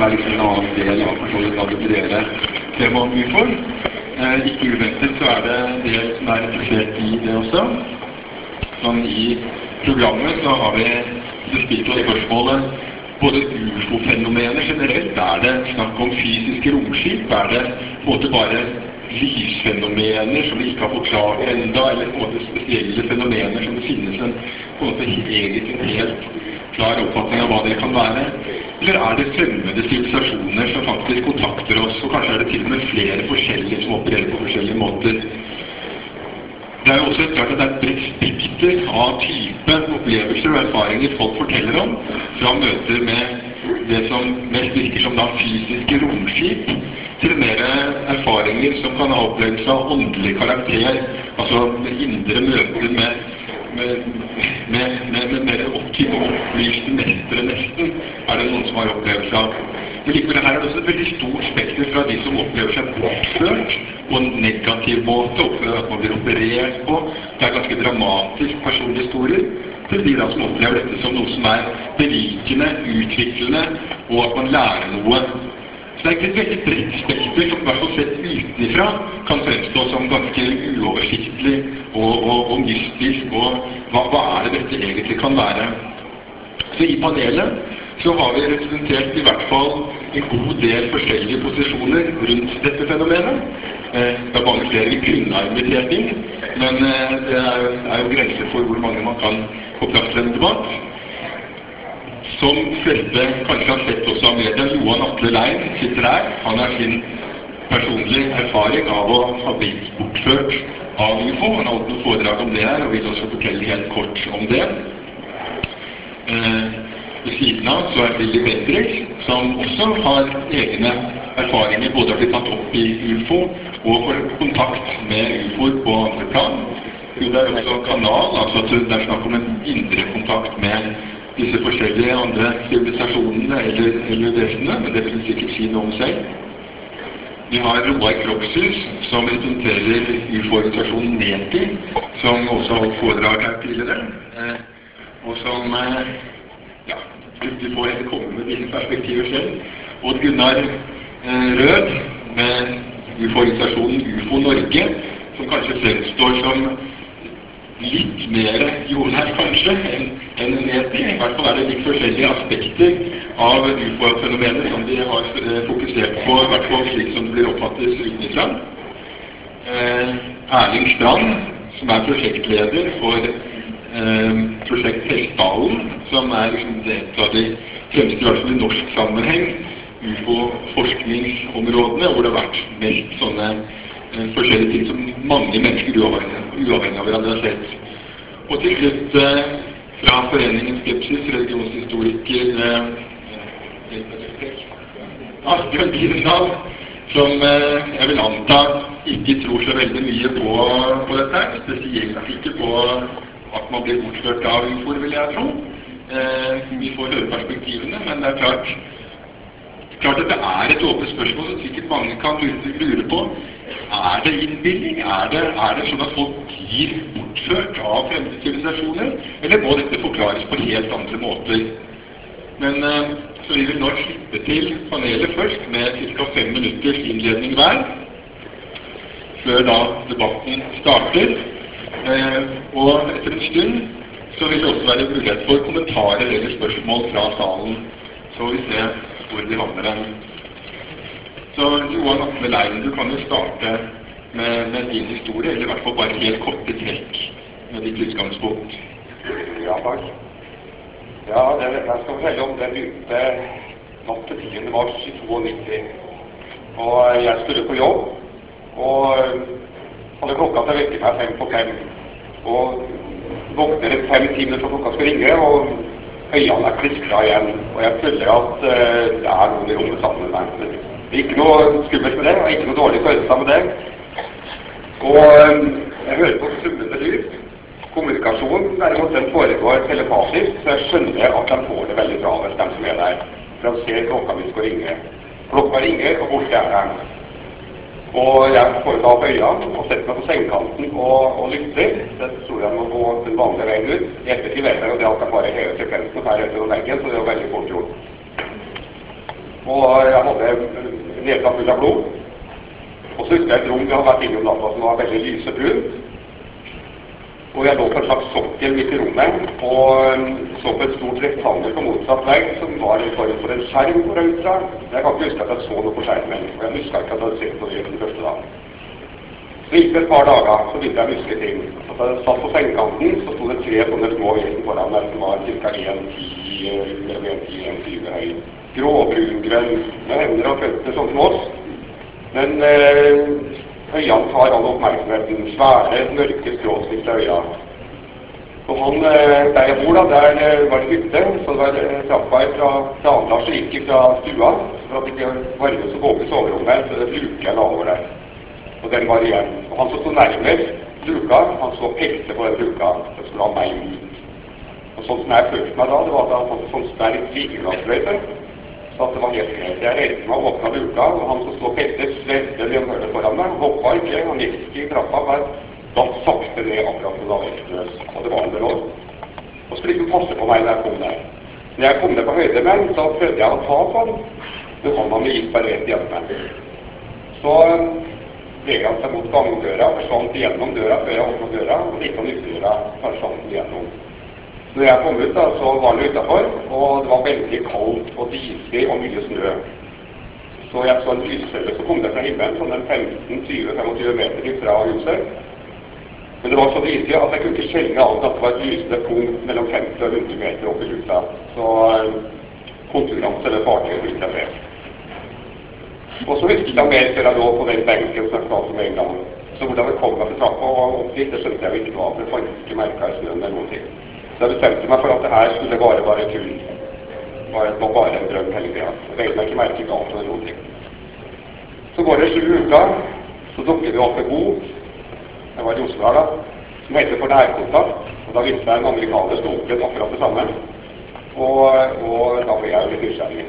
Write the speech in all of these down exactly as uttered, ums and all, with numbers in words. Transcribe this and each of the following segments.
som er liksom en annen del av forståelsen av det bredere tema om U F O-er. Eh, ikke uventet så er det det som er interessert i det også. Sånn i programmet så har vi bestilt oss spørsmålet både U F O-fenomener generelt, er det snakk om fysiske romskip, er det på en måte bare lysfenomener som vi ikke har forklart enda, eller på en måte spesielle fenomener som det finnes en, på en måte egentlig en helt klar oppfatning av hva det kan være, eller er det fremmede sivilisasjoner som faktisk kontakter oss, og kanskje er det til og med flere forskjellige som opererer på forskjellige måter. Det er jo også klart at det er et bredt spekter av type opplevelser og erfaringer folk forteller om, fra møter med det som mest virker som da fysiske romskip, til mer erfaringer som kan ha opplevelse av åndelig karakter, altså med indre møter med, med, med, med, med mer opptype opplyste mestere nesten, er det noen som har opplevelse av. Men likevel her er det også et veldig stort spekter fra de som opplever seg bortført på en negativ måte, opplever at man blir operert på, det er ganske dramatisk personlige historier, til de da som opplever dette som noe som er berikende, utviklende, og at man lærer noe. Så det er ikke et veldig bredt spekter som i hvert fall sett utenifra kan fremstå som ganske uoversiktlig og, og, og mystisk, og hva, hva er det dette egentlig kan være? Så i panelet så har vi representert i hvert fall en god del forskjellige posisjoner rundt dette fenomenet. Eh, det er mange flere vi kunne ha invitert inn, men eh, det er jo, er jo grenser for hvor mange man kan få plass til en debatt. Som fleste kanskje har sett også av media, Johan Atle Lein sitter her. Han har sin personlige erfaring av å ha blitt bortført av U F O. Han har holdt noen foredrag om det her, og vil også fortelle helt kort om det. Eh, Ved siden av så er Willy Bendriss, som også har egne erfaringer, både har blitt tatt opp i U F O og får kontakt med U F O-er på andre plan. Jo, det er også kanal, altså at det er snakk om en indre kontakt med disse forskjellige andre sivilisasjonene eller, eller vesenene, men det vil sikkert si noe om selv. Vi har Roar Krokshus, som representerer U F O-organisasjonen NETI, som også har holdt foredrag her tidligere, eh, og som eh, ja, du får heller komme med dine perspektiver selv. Og Gunnar eh, Rød med U F O-organisasjonen U F O Norge, som kanskje fremstår som litt mer jordnær kanskje enn en NETI. I hvert fall er det litt forskjellige aspekter av U F O-fenomenet som de har eh, fokusert på, i hvert fall slik som det blir oppfattet utenfra. Eh, Erling Strand, som er prosjektleder for Eh, prosjekt Hestdalen, som er liksom et av de fremste, i hvert fall i norsk sammenheng, U F O-forskningsområdene, hvor det har vært mest sånne eh, forskjellige ting som mange mennesker uavhengig, uavhengig av hverandre har sett. Og til slutt eh, fra Foreningen Skepsis, religionshistoriker eh, Asbjørn Biersdal, som eh, jeg vil anta ikke tror så veldig mye på, på dette, spesielt ikke på at man blir bortført av U F O-er, vil jeg tro. Eh, vi får høre perspektivene, men det er klart, klart at det er et åpent spørsmål som sikkert mange kan lure på. Er det innbilning? Er det, er det sånn at folk blir bortført av fremmede sivilisasjoner? Eller må dette forklares på helt andre måter? Men eh, så vi vil nå slippe til panelet først med ca. fem minutters innledning hver, før da debatten starter. Eh, og etter en stund så vil det også være mulighet for kommentarer eller spørsmål fra salen, så vi ser hvor de havner den. Så Johan Atle Lein, du kan jo starte med, med din historie, eller i hvert fall bare helt korte trekk med ditt utgangspunkt. Ja, takk. Ja, det, jeg skal fortelle om det begynte natt til tiende mars i nittito. Og jeg skulle på jobb, og hadde klokka til å vekke meg fem på fem, og våkner et fem-ti minutter for klokka skal ringe, og øynene er kliskra igjen, og jeg føler at uh, det er noen i rommet sammen med meg. Det er ikke noe skummelt med det, og ikke noe dårlig følelse med det. Og um, jeg hører på summende lyd. Kommunikasjonen derimot den foregår telepatisk, så jeg skjønner at de får det veldig travelt, de som er der. For de ser klokka mi skal ringe. Klokka ringer, og borte er den. Og jeg får da opp øynene og setter meg på sengekanten og, og lytter. Det tror jeg må gå den vanlige veien ut. I ettertid vet jeg jo det at jeg bare hele sekvensen her etter veggen, så det er jo veldig fort gjort. og jeg hadde nedsatt full av blod. Og så husker jeg et rom vi hadde vært inne om natta som var veldig lysebrun. Og jeg lå på en slags sokkel midt i rommet, og så på et stort rektangel på motsatt vegg, som var en form for en skjerm på røytra. Jeg kan ikke huske at jeg så noe på skjermen, og jeg husker ikke at jeg hadde sett noe i den første dagen. Så gikk det et par dager, så begynte jeg å huske ting. Så da jeg satt på sengekanten, så sto det tre sånne små vesen foran meg, som var ca. en komma ti eller en komma ti til en komma tjue høy. Gråbrungrønn, med hender og føtter sånn som oss. Men eh, øynene tar all oppmerksomheten, svære, mørke, skråstifte øyne. Og han, der jeg bor da, der var det hytte, så det var trappa fra, fra anlasje gikk fra stua, for at det ikke varme så våge soverommet, så det luke jeg la over der. Og den var igjen. Og han som stod nærmest luka, han så pekte på den luka, det skulle ha meg ut. Og sånn som jeg følte meg da, det var at han hadde sånn sterk ligeglassrøyte, så at det var helt greit. Jeg reiste meg og åpnet luka, og han som stod og pekte, svedde levnørdet foran meg, hoppet ikke, han gikk ikke i trappa, bare datt sakte ned akkurat som det var vektløs, og det var en råd. Og skulle ikke passe på meg når jeg kom der. Når jeg kom ned på høyde med, så prøvde jeg å ta sånn, men hånda mi gikk bare rett gjennom meg. Så vegde han seg mot gangdøra, forsvant gjennom døra før jeg åpnet døra, og gikk han ytterdøra, forsvant gjennom. Når jeg kom ut da, så var det utenfor, og det var veldig kaldt og disig og mye snø. Så jeg så en lyscelle som kom der fra himmelen, sånn en femten til tjue til femogtjue meter fra huset. Men det var så disig at jeg kunne ikke kjenne alt at det var et lysende punkt mellom femti og hundre meter opp i lufta. Så konturene til det fartøyet fikk jeg se. Og så husket jeg mer før jeg lå på den benken som jeg fortalte med en gang. Så hvordan det kom meg til trappa og opp dit, det skjønte jeg jo ikke hva, for det fant ikke merket i snøen eller noen ting. Så jeg bestemte meg for at det her skulle bare være tull. Det var bare en drøm hele tiden. Jeg vet meg ikke merke galt eller noen ting. Så går det sju uker, så dukker det opp en bok, jeg var i Oslo her da, som heter For nærkontakt, og da visste jeg en amerikaner som opplevde akkurat det samme. Og, og da ble jeg jo litt nysgjerrig.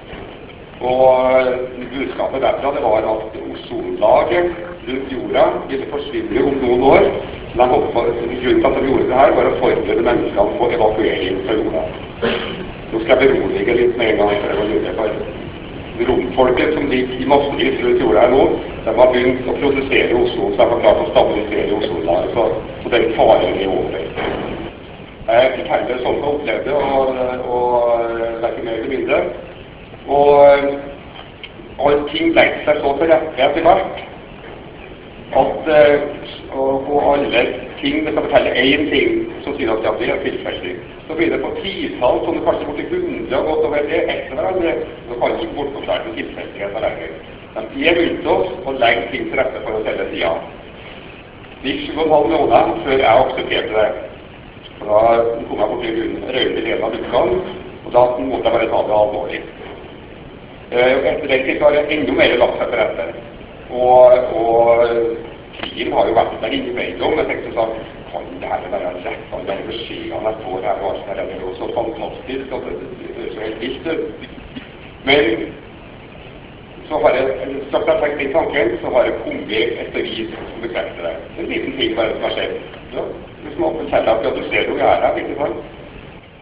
Og budskapet derfra, det var at ozonlaget rundt jorda ville forsvinne om noen år. De på, grunnen til at de gjorde det her, var å forberede menneskene på evakuering fra jorda. Nå skal jeg berolige litt med en gang etter å lure for romfolket som ligger i massevis rundt jorda her nå. De har begynt å produsere ozon, så de har klart å stabilisere ozonlaget, så, så den faren er over. Jeg fikk heller sånn å oppleve det, og, og verken mer eller mindre. Og allting legger seg så til rette etter hvert, at og, og alle ting, hvis jeg forteller én ting, så sier at ja, det er tilfeldig. Så blir det på titall, sånn det kanskje borti hundre og godt over det etter hverandre, så kan det ikke bortforklare til tilfeldigheter lenger. De er rundt oss og legger ting til rette for oss hele tiden. Det gikk sju og en halv måneder før jeg aksepterte det. Og da kom jeg borti røyne delen av lukkene, og da måtte jeg bare ta det alvorlig. Etter den tid har jeg enda mer lagt seg til rette. Og, og krigen har jo vært der innimellom. Jeg tenkte sånn, kan det her være rett? Kan det være beskjedene jeg får her? Og det er jo så fantastisk at det er så helt vilt. Men så har jeg, straks jeg har tenkt den tanken, så har jeg kommet et bevis som bekrefter det. En liten ting bare som har skjedd. Ja, hvis man forteller at ja, du ser jo jeg er her, ikke sant?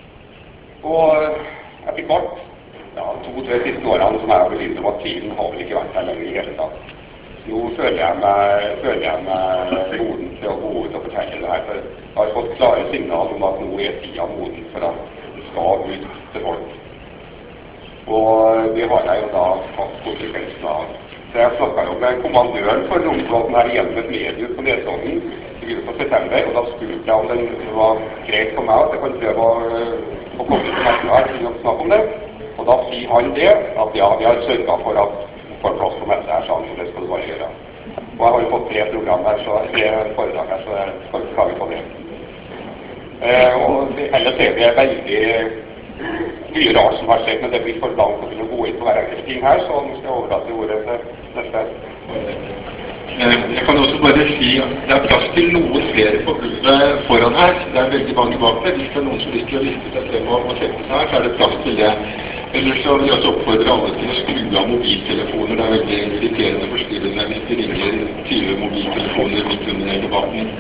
Og etter hvert, ja, to-tre siste årene som jeg har begynt om at tiden har vel ikke vært her lenger i hele tatt. Nå føler jeg meg, føler jeg meg moden til å gå ut og fortelle det her, for jeg har fått klare signal om at nå er tiden moden for at det skal ut til folk. Og det har jeg jo da hatt konsekvensen av. Så jeg snakket jo med kommandøren for romflåten her gjennom et medium på Nesodden i begynnelsen av september, og da spurte jeg om det var greit for meg at jeg kan prøve å, å komme til nesten her til å snakke om det. Og da sier han det, at ja, vi har sørget for at får plass på messe her, sånn, så det skal du bare gjøre. Og jeg har jo fått tre program her, så tre foredrag her, så jeg skal ikke klage på det. Eh, og det, ellers er det veldig mye rart som har skjedd, men det blir for langt å kunne gå inn på hver enkelt ting her, så nå skal jeg overlate ordet til neste. Jeg kan også bare si at det er plass til noen flere på gulvet foran her. Det er veldig mange bak det. Hvis det er noen som har lyst til å liste seg frem og sette seg her, så er det plass til det. Ellers så vil jeg også oppfordre alle til å skru av mobiltelefoner. Det er veldig irriterende forstyrrende hvis de ringer tyve mobiltelefoner midt under debatten.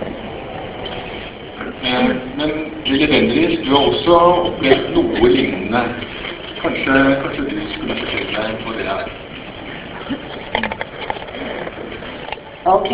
Men Lille Bendriss, du har også opplevd noe lignende. kanskje, kanskje du skulle fortelle meg hva det er. Ok.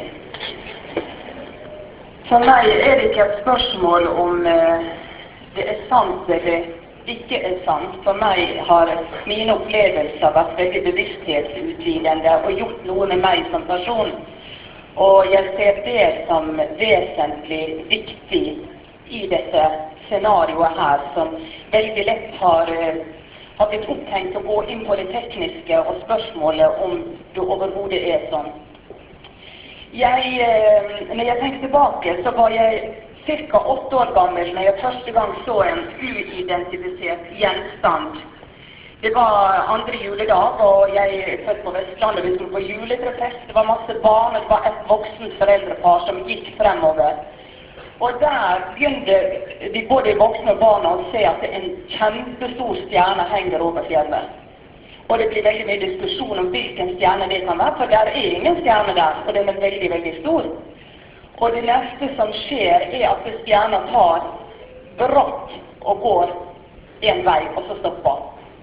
For meg er det ikke et spørsmål om eh, det er sant eller ikke er sant. For meg har mine opplevelser vært veldig bevissthetsutvidende og gjort noe med meg som person. Og jeg ser det som vesentlig viktig i dette scenarioet her, som veldig lett har, har blitt opphengt å gå inn på det tekniske og spørsmålet om det overhodet er sånn. Jeg, når jeg tenker tilbake, så var jeg cirka åtte år gammel når jeg første gang så en uidentifisert gjenstand. Det var andre juledag, og jeg er født på Vestlandet, vi skulle på juletrefest. Det var masse barn, og det var et voksent foreldrepar som gikk fremover. Og der begynte de både voksne og barna å se at en kjempestor stjerne henger over fjellet. Og det blir veldig mye diskusjon om hvilken stjerne det kan være, for der er ingen stjerne der, og den er veldig, veldig stor. Og det neste som skjer er at stjerna tar brått og går en vei, og så stopper.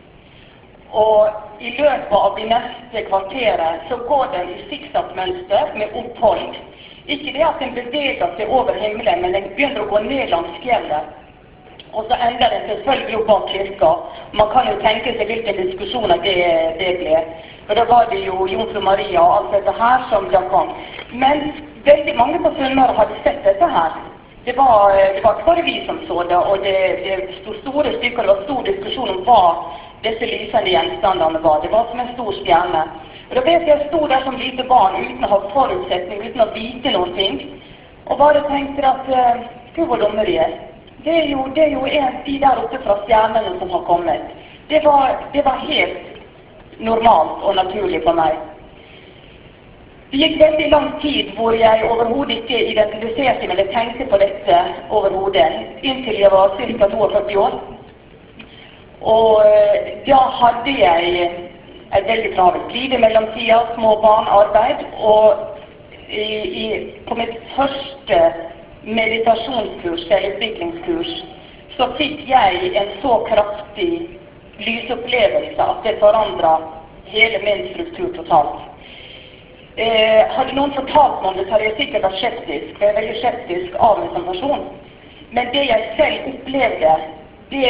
Og i løpet av de neste kvarteret så går den i sikksakk-mønster med opphold. Ikke det at den beveger seg over himmelen, men den begynner å gå ned langs fjellet. Og så ender den selvfølgelig opp av kirka. Man kan jo tenke seg hvilke diskusjoner det, det ble. Og da var det jo Jomfru Maria og alt dette her som da kom. Men veldig mange på Sunnmøre hadde sett dette her. Det var, det var ikke bare vi som så det, og det, det stod store stykker, det var stor diskusjon om hva disse lysende gjenstandene var. Det var som en stor stjerne. Og da vet jeg jeg stod der som lite barn uten å ha forutsetning, uten å vite noen ting, og bare tenkte at uh, Gud, hvor dumme de er. Det er jo, det er jo en de der oppe fra stjernene som har kommet. Det var, det var helt normalt og naturlig for meg. Det gikk veldig lang tid hvor jeg overhodet ikke identifiserte meg eller tenkte på dette overhodet, inntil jeg var ca. førti-to år. Og da hadde jeg et veldig travelt liv i mellomtida, små barn, arbeid, og i, i, på mitt første meditasjonskurs eller utviklingskurs, så fikk jeg en så kraftig lysopplevelse at det forandret hele min struktur totalt. Eh, hadde noen fortalt meg om det, så hadde jeg sikkert vært skeptisk, for jeg er veldig skeptisk av meg som person. Men det jeg selv opplevde, det,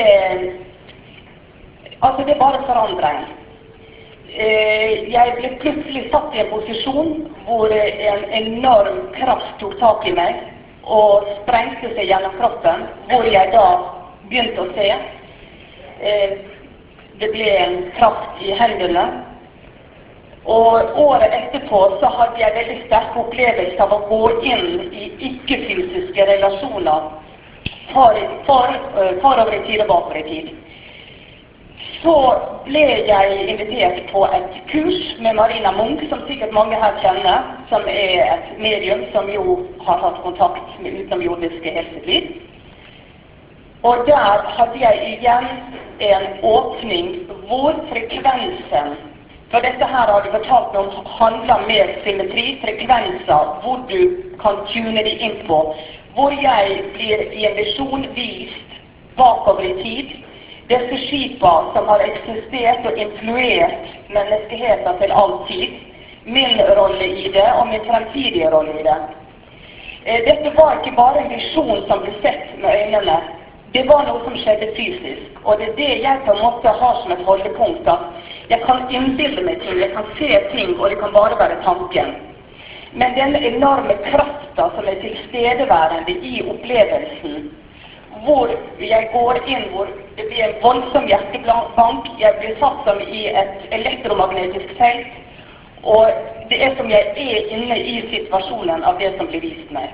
altså det bare forandret en. Eh, jeg ble plutselig satt i en posisjon hvor en enorm kraft tok tak i meg, og sprengte seg gjennom kroppen, hvor jeg da begynte å se. Eh, det ble en kraft i hendene. Og året etterpå så hadde jeg veldig sterk opplevelse av å gå inn i ikke-fysiske relasjoner for, for, forover i tid og bakover i tid. Så ble jeg invitert på et kurs med Marina Munch, som sikkert mange her kjenner, som er et medium som jo har hatt kontakt med utenomjordiske hele sitt liv. Og der hadde jeg igjen en åpning hvor frekvensen, for dette her har du fortalt meg om, handler med symmetri, frekvenser, hvor du kan tune de inn på, hvor jeg blir i en visjon vist bakover i tid, disse skipa som har eksistert og influert menneskeheten til all tid, min rolle i det og min fremtidige rolle i det. Dette var ikke bare en visjon som ble sett med øynene, det var noe som skjedde fysisk, og det er det jeg på en måte har som et holdepunkt, at jeg kan innbilde meg ting, jeg kan se ting, og det kan bare være tanken. Men denne enorme krafta som er tilstedeværende i opplevelsen, hvor jeg går inn, hvor det blir en voldsom hjertebank, jeg blir satt som i et elektromagnetisk felt, og det er som jeg er inne i situasjonen av det som blir vist meg.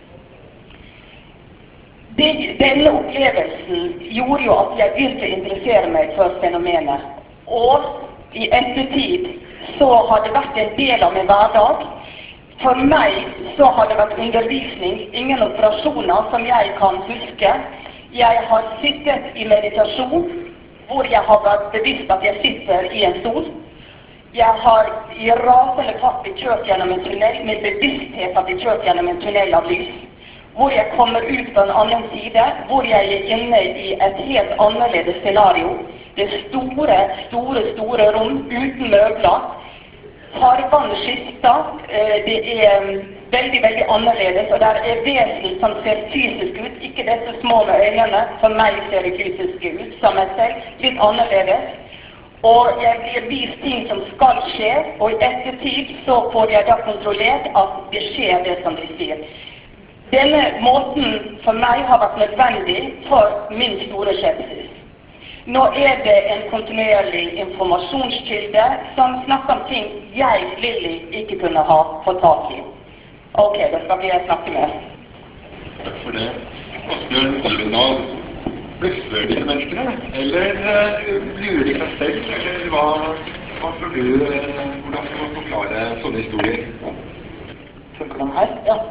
Det, denne opplevelsen gjorde jo at jeg begynte å interessere meg for fenomenet, og i ettertid så har det vært en del av min hverdag. For meg så har det vært undervisning, ingen operasjoner som jeg kan huske. Jeg har sittet i meditasjon, hvor jeg har vært bevisst at jeg sitter i en stol. Jeg har i rasende fart blitt kjørt gjennom en tunnel, min bevissthet har blitt kjørt gjennom en tunnel av lys, hvor jeg kommer ut på en annen side, hvor jeg er inne i et helt annerledes scenario. Det er store, store, store rom uten møbler. Farvene skifter. Det er veldig, veldig annerledes, og det er vesentlig som ser fysisk ut. Ikke disse små med øynene. For meg ser det fysisk ut, som jeg ser. Litt annerledes. Og jeg blir vist ting som skal skje, og i ettertid så får jeg da kontrollert at det skjer det som de sier. Denne måten for meg har vært nødvendig for min store skepsis. Nå er det en kontinuerlig informasjonskilde som snakker om ting jeg, Lilly, ikke kunne ha fått tak i. Ok, da skal vi snakke med. Takk for det. Asbjørn Ivendahl, bløffer disse menneskene? Eller uh, lurer de seg selv? Eller hva, hva tror du, uh, hvordan skal man forklare sånne historier? Funker den her? Ja.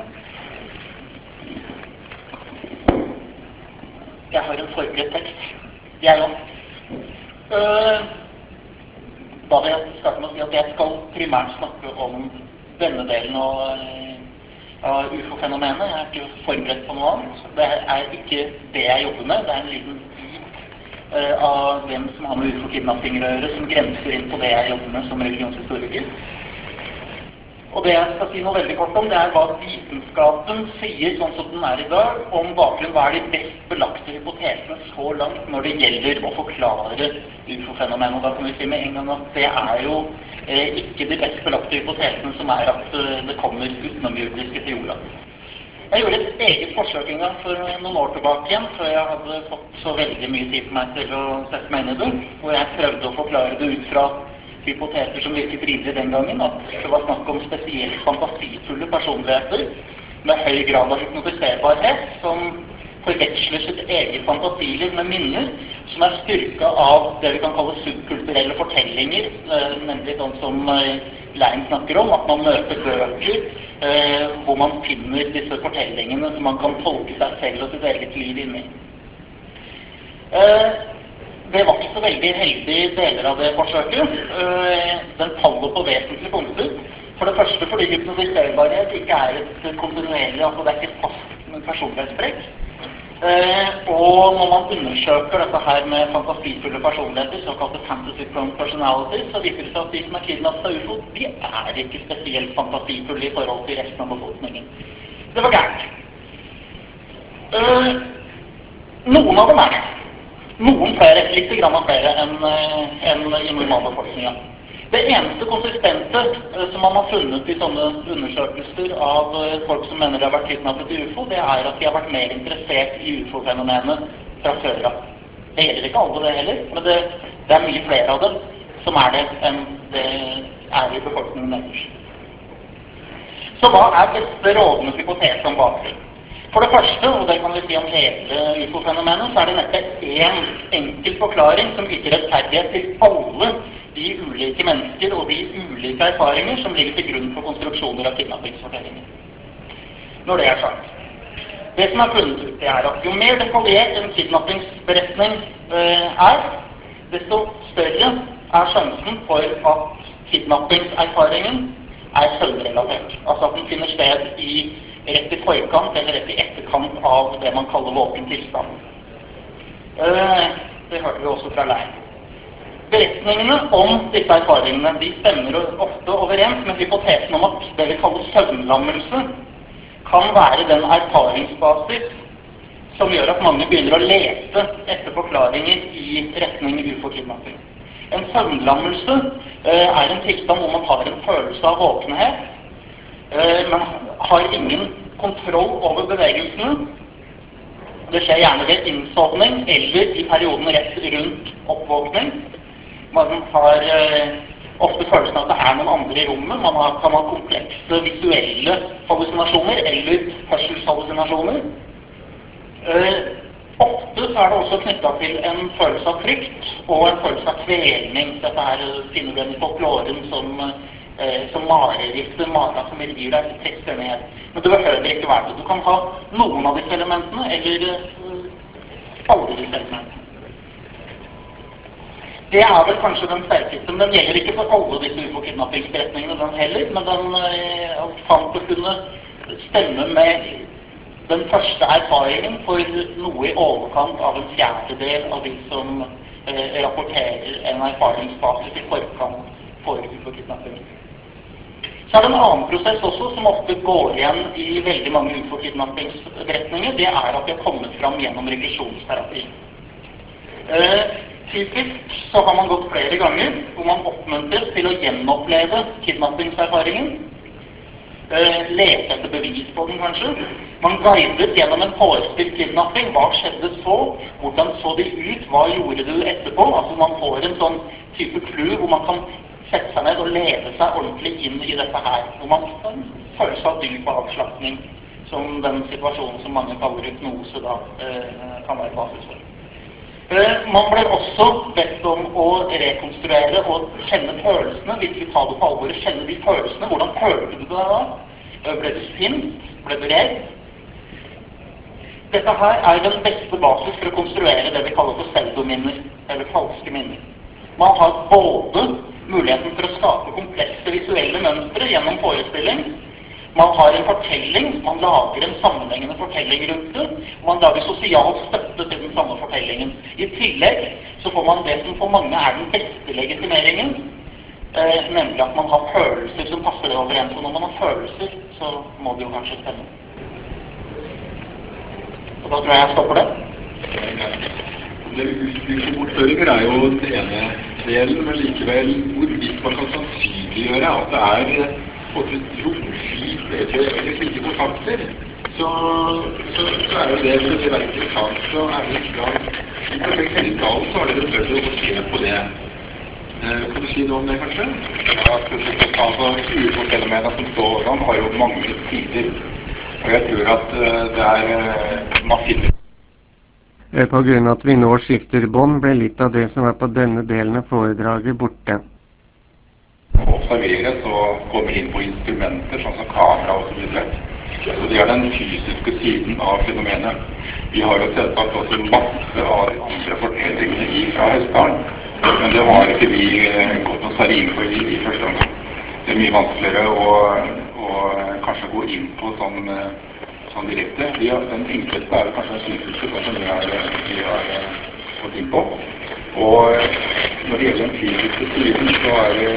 Jeg har en forberedt tekst. Jeg også. Uh, da vil jeg starte med å si at jeg skal primært snakke om denne delen av, av U F O-fenomenet. Jeg er ikke forberedt på noe annet. Det er ikke det jeg jobber med. Det er en liten bit uh, av hvem som har med U F O-kidnapping å gjøre, som grenser inn på det jeg jobber med som religionshistoriker. Og det jeg skal si noe veldig kort om, det er hva vitenskapen sier, sånn som den er i dag, om bakgrunn hva er de best belagte hypotesene så langt når det gjelder å forklare U F O-fenomenet. Og da kan vi si med en gang at det er jo eh, ikke de best belagte hypotesene som er at uh, det kommer utenomjordiske til jorda. Jeg gjorde et eget forsøk en gang for noen år tilbake igjen, før jeg hadde fått så veldig mye tid for meg til å sette meg inn i det, hvor jeg prøvde å forklare det ut fra hypoteser som virket rimelig den gangen, at det var snakk om spesielt fantasifulle personligheter med høy grad av hypnotiserbarhet, som forveksler sitt eget fantasiliv med minner, som er styrket av det vi kan kalle subkulturelle fortellinger, eh, nemlig sånn som eh, Lein snakker om, at man møter bøker, eh, hvor man finner disse fortellingene som man kan tolke seg selv og sitt eget liv inni. Eh, Det var ikke så veldig heldige deler av det forsøket. Den faller på vesentlige punkter. For det første fordi hypnotiserbarhet ikke er et kontinuerlig, altså det er ikke et fast personlighetstrekk. Og når man undersøker dette her med fantasifulle personligheter, såkalte fantasy prone personalities, så viser det seg at de som er kidnappet av U F O, de er ikke spesielt fantasifulle i forhold til resten av befolkningen. Det var gærent. Noen av dem er det. Noen flere, litt grann flere enn en i normalbefolkningen. Det eneste konsistente eh, som man har funnet i sånne undersøkelser av eh, folk som mener de har vært kidnappet i U F O, det er at de har vært mer interessert i U F O-fenomenet fra før av. Det gjelder ikke alle det heller, men det, det er mye flere av dem som er det enn det er i befolkningen ellers. Så hva er beste rådende hypotese om bakgrunn? For det første, og det kan vi si om hele U F O-fenomenet, så er det nettopp en enkel forklaring som yter rettferdighet til alle de ulike mennesker og de ulike erfaringer som ligger til grunn for konstruksjoner av kidnappingsfortellinger. Når det er sagt. Det som er funnet ut, det er at jo mer detaljert en kidnappingsberetning eh, er, desto større er sjansen for at kidnappingserfaringen er søvnrelatert. Altså at den finner sted i rett i forkant eller rett i etterkant av det man kaller våken tilstand. Eh, det hørte vi også fra Lein. Beretningene om disse erfaringene, de stemmer ofte overens med hypotesen om at det vi kaller søvnlammelse kan være den erfaringsbasis som gjør at mange begynner å lete etter forklaringer i retning U F O-kidnapping. En søvnlammelse eh, er en tilstand hvor man har en følelse av våkenhet, man har ingen kontroll over bevegelsene. Det skjer gjerne ved innsovning eller i perioden rett rundt oppvåkning. Man har eh, ofte følelsen av at det er noen andre i rommet. Man har, kan ha komplekse visuelle hallusinasjoner eller hørselshallusinasjoner. Eh, ofte så er det også knyttet til en følelse av frykt og en følelse av kvelning. Dette her finner vi i folkloren som Eh, som mareritt, mara som gir deg tekster ned. Men det behøver ikke være det. Du kan ha noen av disse elementene, eller uh, alle disse elementene. Det er vel kanskje den sterkeste, men den gjelder ikke for alle disse U F O-kidnappingsberetningene den heller, men den uh, fant å kunne stemme med den første erfaringen for noe i overkant av en fjerdedel av de som eh, rapporterer en erfaringsbasis i forkant for U F O-kidnapping. Så er det en annen prosess også, som ofte går igjen i veldig mange U F O-kidnappingsberetninger. Det er at de har kommet fram gjennom regresjonsterapi. Eh, typisk så har man gått flere ganger, hvor man oppmuntres til å gjenoppleve kidnappingserfaringen. Eh, lete etter bevis på den, kanskje. Man guides gjennom en forestilt kidnapping. Hva skjedde så? Hvordan så de ut? Hva gjorde du etterpå? Altså man får en sånn type clue hvor man kan sette seg ned og leve seg ordentlig inn i dette her. Hvor man får en følelse av dyp avslapning, som den situasjonen som mange kaller hypnose da eh, kan være basis for. Eh, man blir også bedt om å rekonstruere og kjenne følelsene, virkelig ta det på alvor, kjenne de følelsene. Hvordan følte du det da? Ble du sint? Ble du redd? Dette her er den beste basis for å konstruere det vi kaller for pseudominner, eller falske minner. Man har både muligheten for å skape komplekse visuelle mønstre gjennom forestilling. Man har en fortelling, man lager en sammenhengende fortelling rundt det, og man lager sosial støtte til den samme fortellingen. I tillegg så får man det som for mange er den beste legitimeringen, eh, nemlig at man har følelser som passer det overens. Og når man har følelser, så må det jo kanskje stemme. Og da tror jeg jeg stopper det. Det utviklingsbortføringer er jo det ene delen, men likevel hvorvidt man kan sannsynliggjøre at det er både romskip eller slike kontakter, så, så, så er jo det for det verket sant, så er det ikke i Prosjekt Helligdalen så har dere prøvd å se på det. Eh, kan du si noe om det, kanskje? Ja, Prosjekt altså U F O-fenomenet som sådan har jo mange sider, og jeg tror at uh, det er uh, man finner På grunn av at vi nå skifter bånd, ble litt av det som var på denne delen av foredraget borte. Å observere, så kommer inn på instrumenter, sånn som kamera og så videre. Så det er den fysiske siden av fenomenet. Vi har jo selvsagt også masse av de andre fortellingene i fra Hessdalen, men det har ikke vi gått noe særlig inn på i, i første omgang. Det er mye vanskeligere å, å kanskje gå inn på sånn sånn direkte. De, den enkleste er kanskje den fysiske, sånn som vi har, vi har gått inn på. Og når det gjelder den fysiske siden, så er det,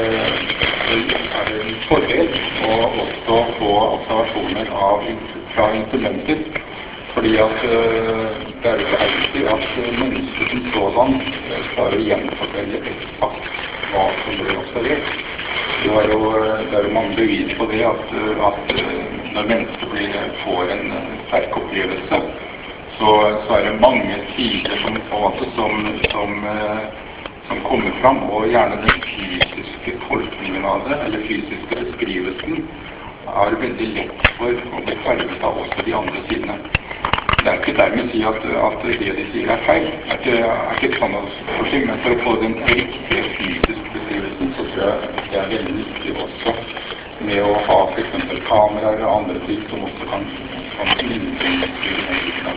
er det en fordel å også få observasjoner av, fra instrumenter. Fordi at det er jo ikke alltid at mennesker som sådan klarer å gjenfortelle eksakt hva som blir observert. Det er, jo, det er jo mange bevis på det at, at når mennesker blir, får en sterk opplevelse, så, så er det mange sider som, som, som, som kommer fram, og gjerne den fysiske tolkningen av det, eller fysiske beskrivelsen, er veldig lett for å bli farget av også de andre sidene. Det er ikke dermed å si at, at det de sier er feil. Det er ikke, er ikke sånn å forsi, men for å få den riktige fysiske beskrivelsen, så tror jeg det er veldig nyttig også med å ha for eksempel kameraer og andre ting som også kan, kan innbringe.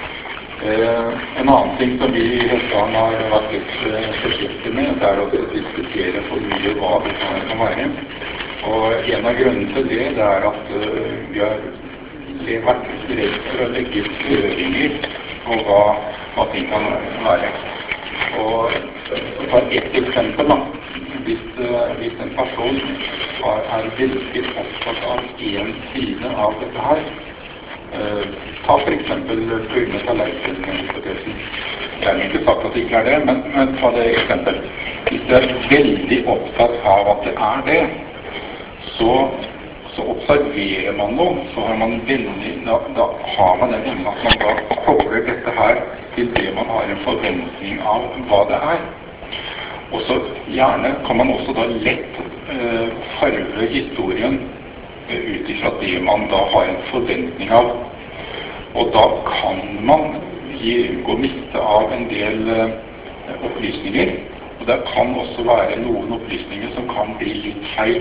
Eh, en annen ting som vi i Hessdalen har vært litt eh, forsiktige med, det er å diskutere for mye hva det kan, kan være. Og en av grunnene til det, det er at uh, vi har vært redd for å legge føringer på hva, hva ting kan være. Og for et eksempel da, hvis, uh, hvis en person har, er veldig opptatt av en side av dette her, uh, ta for eksempel Føyne tallerken-hypotesen. Jeg har ikke sagt at det ikke er det, men, men ta det eksempel. Hvis du er veldig opptatt av at det er det, så, så observerer man noe, så har man veldig, da, da har man den evnen at man da kobler dette her til det man har en forventning av hva det er. Og så gjerne kan man også da lett eh, farve historien eh, ut ifra det man da har en forventning av. Og da kan man gi, gå miste av en del eh, opplysninger, og det kan også være noen opplysninger som kan bli litt feil.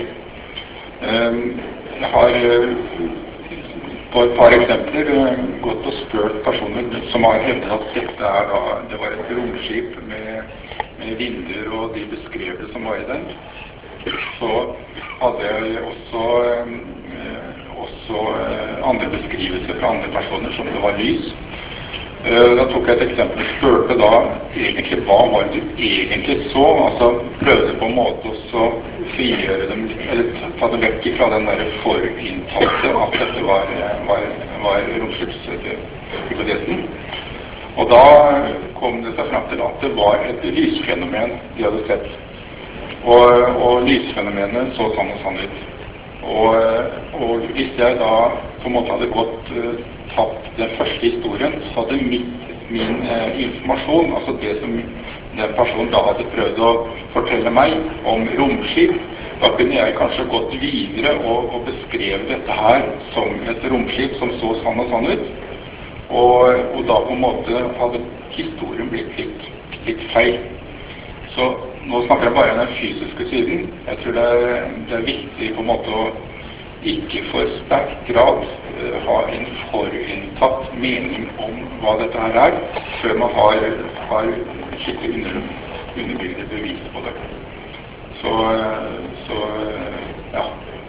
Jeg har på et par eksempler gått og spurt personer som har hevdet at dette er da, det var et romskip med, med vinduer og de beskrev det som var i den. Så hadde jeg også, også andre beskrivelser fra andre personer som det var lys. Uh, da tok jeg et eksempel, spurte da egentlig hva var det du egentlig så, altså prøvde på en måte å frigjøre dem, eller ta det vekk fra den der forinntatte at dette var, var, var romskipshypotesen. Og da kom det seg frem til at det var et lysfenomen de hadde sett. Og, og lysfenomenet så sånn og sånn ut. Og, og hvis jeg da på en måte hadde gått uh, tatt den første historien, så hadde mitt, min eh, informasjon, altså det som den personen da hadde prøvd å fortelle meg om romskip, da kunne jeg kanskje gått videre og, og beskrevet dette her som et romskip som så sånn og sånn ut, og, og da på en måte hadde historien blitt litt, litt feil. Så nå snakker jeg bare om den fysiske siden. Jeg tror det er, det er viktig på en måte å ikke for sterk grad uh, ha en forinntatt mening om hva dette her er, før man har, har skikkelig under, underbygde bevis på det. Så, uh, så uh, ja.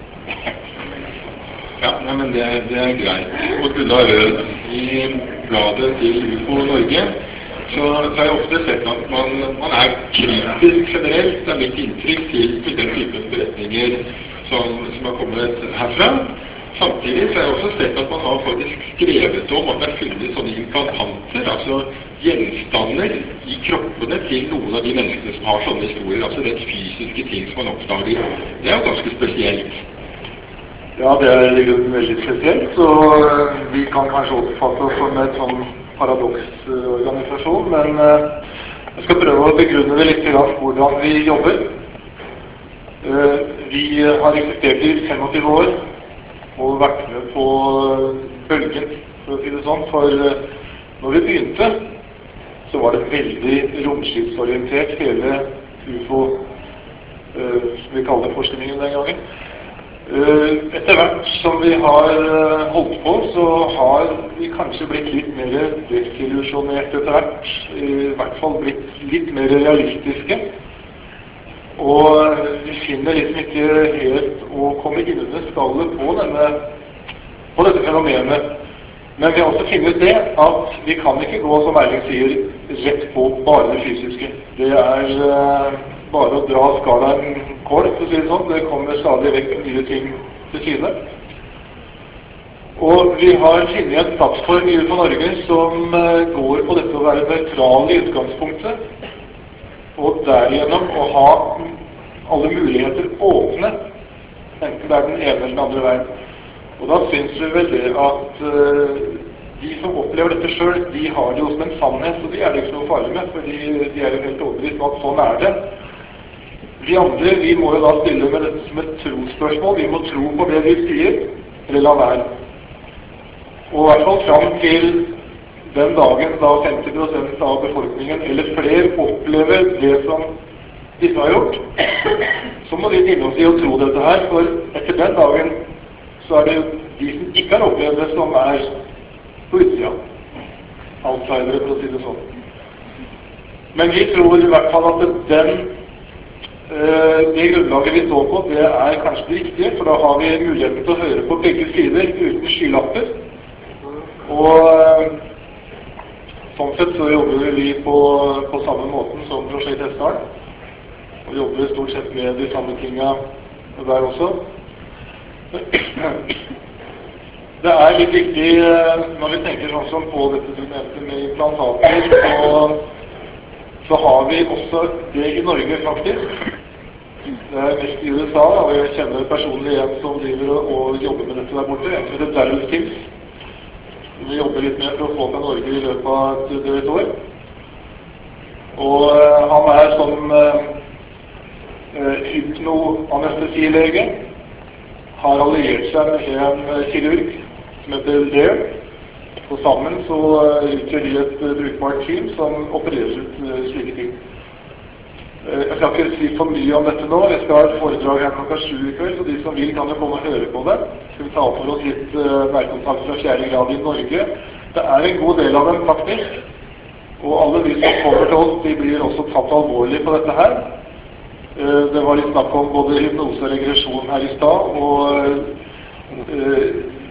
Ja, nei, men det, det er greit. Og Gunnar Rød, i bladet til U F O Norge, så, så har jeg ofte sett at man, man er kritisk generelt, det er mitt inntrykk til, til den typen beretninger som, som har kommet herfra. Samtidig så har jeg også sett at man har faktisk skrevet om at det er funnet sånne implantanter, altså gjenstander i kroppene til noen av de menneskene som har sånne historier, altså rett fysiske ting som man oppdager. Det er jo ganske spesielt. Ja, det er jo veldig spesielt, og vi kan kanskje oppfatte oss som et sånn paradoksorganisasjon, men uh, jeg skal prøve å begrunne det litt til hvordan vi jobber. Uh, vi har eksistert i tjuefem år og vært med på bølgen, for å si det sånn, for uh, når vi begynte, så var det veldig romskipsorientert, hele U F O, uh, som vi kaller forskningen den gangen. Uh, etter hvert som vi har uh, holdt på, så har vi kanskje blitt litt mer desillusjonert etter hvert, i hvert fall blitt litt mer realistiske. Og uh, vi finner liksom ikke helt å komme inn under skallet på, denne, på dette fenomenet. Men vi har også funnet det at vi kan ikke gå, som Erling sier, rett på bare det fysiske. Det er uh, bare å dra skalaen kort, for å si det sånn. Det kommer stadig vekk nye ting til syne. Og vi har funnet en plattform i U F O Norge som uh, går på dette å være nøytral i utgangspunktet, og derigjennom å ha alle muligheter åpne, enten det er den ene eller den andre veien. Og da synes vi vel det at uh, de som opplever dette selv, de har det jo som en sannhet, og de er det ikke noe farlig med, fordi de er jo helt overbevist om at sånn er det. Vi andre, vi må jo da stille med dette som et trosspørsmål. Vi må tro på det vi sier, eller la være. Og i hvert fall frem til den dagen da femti prosent av befolkningen, eller flere, opplever det som disse har gjort, så må de finne oss i å tro dette her, for etter den dagen så er det jo de som ikke har opplevd det, som er på utsida. Outsidere, for å si det sånn. Men vi tror i hvert fall at den Uh, det grunnlaget vi står på, det er kanskje det riktige, for da har vi muligheten til å høre på begge sider uten skylapper. Og uh, sånn sett så jobber vi på, på samme måten som Prosjekt Hessdal, og jobber stort sett med de samme tingene der også. Det er litt viktig uh, når vi tenker sånn som på dette du nevnte med implantater, så, så har vi også det i Norge faktisk. Det er mest i U S A, og jeg kjenner personlig en som driver og, og jobber med dette der borte. En som heter Darrell Sims. Vi jobber litt med for å få til Norge i løpet av et, et år. Og uh, han er som uh, uh, hypnoanestesilege, har alliert seg med en uh, kirurg som heter Dare. Og sammen så uh, utgjør de et uh, brukbart team som opererer ut uh, slike ting. Jeg skal ikke si for mye om dette nå. Jeg skal ha et foredrag her klokka sju i kveld, så de som vil kan jo komme og høre på det. Skal vi ta for oss litt uh, nærkontakt fra fjerde grad i Norge. Det er en god del av dem faktisk. Og alle de som kommer til oss, de blir også tatt alvorlig på dette her. Uh, det var litt snakk om både hypnose og regresjon her i stad, og uh,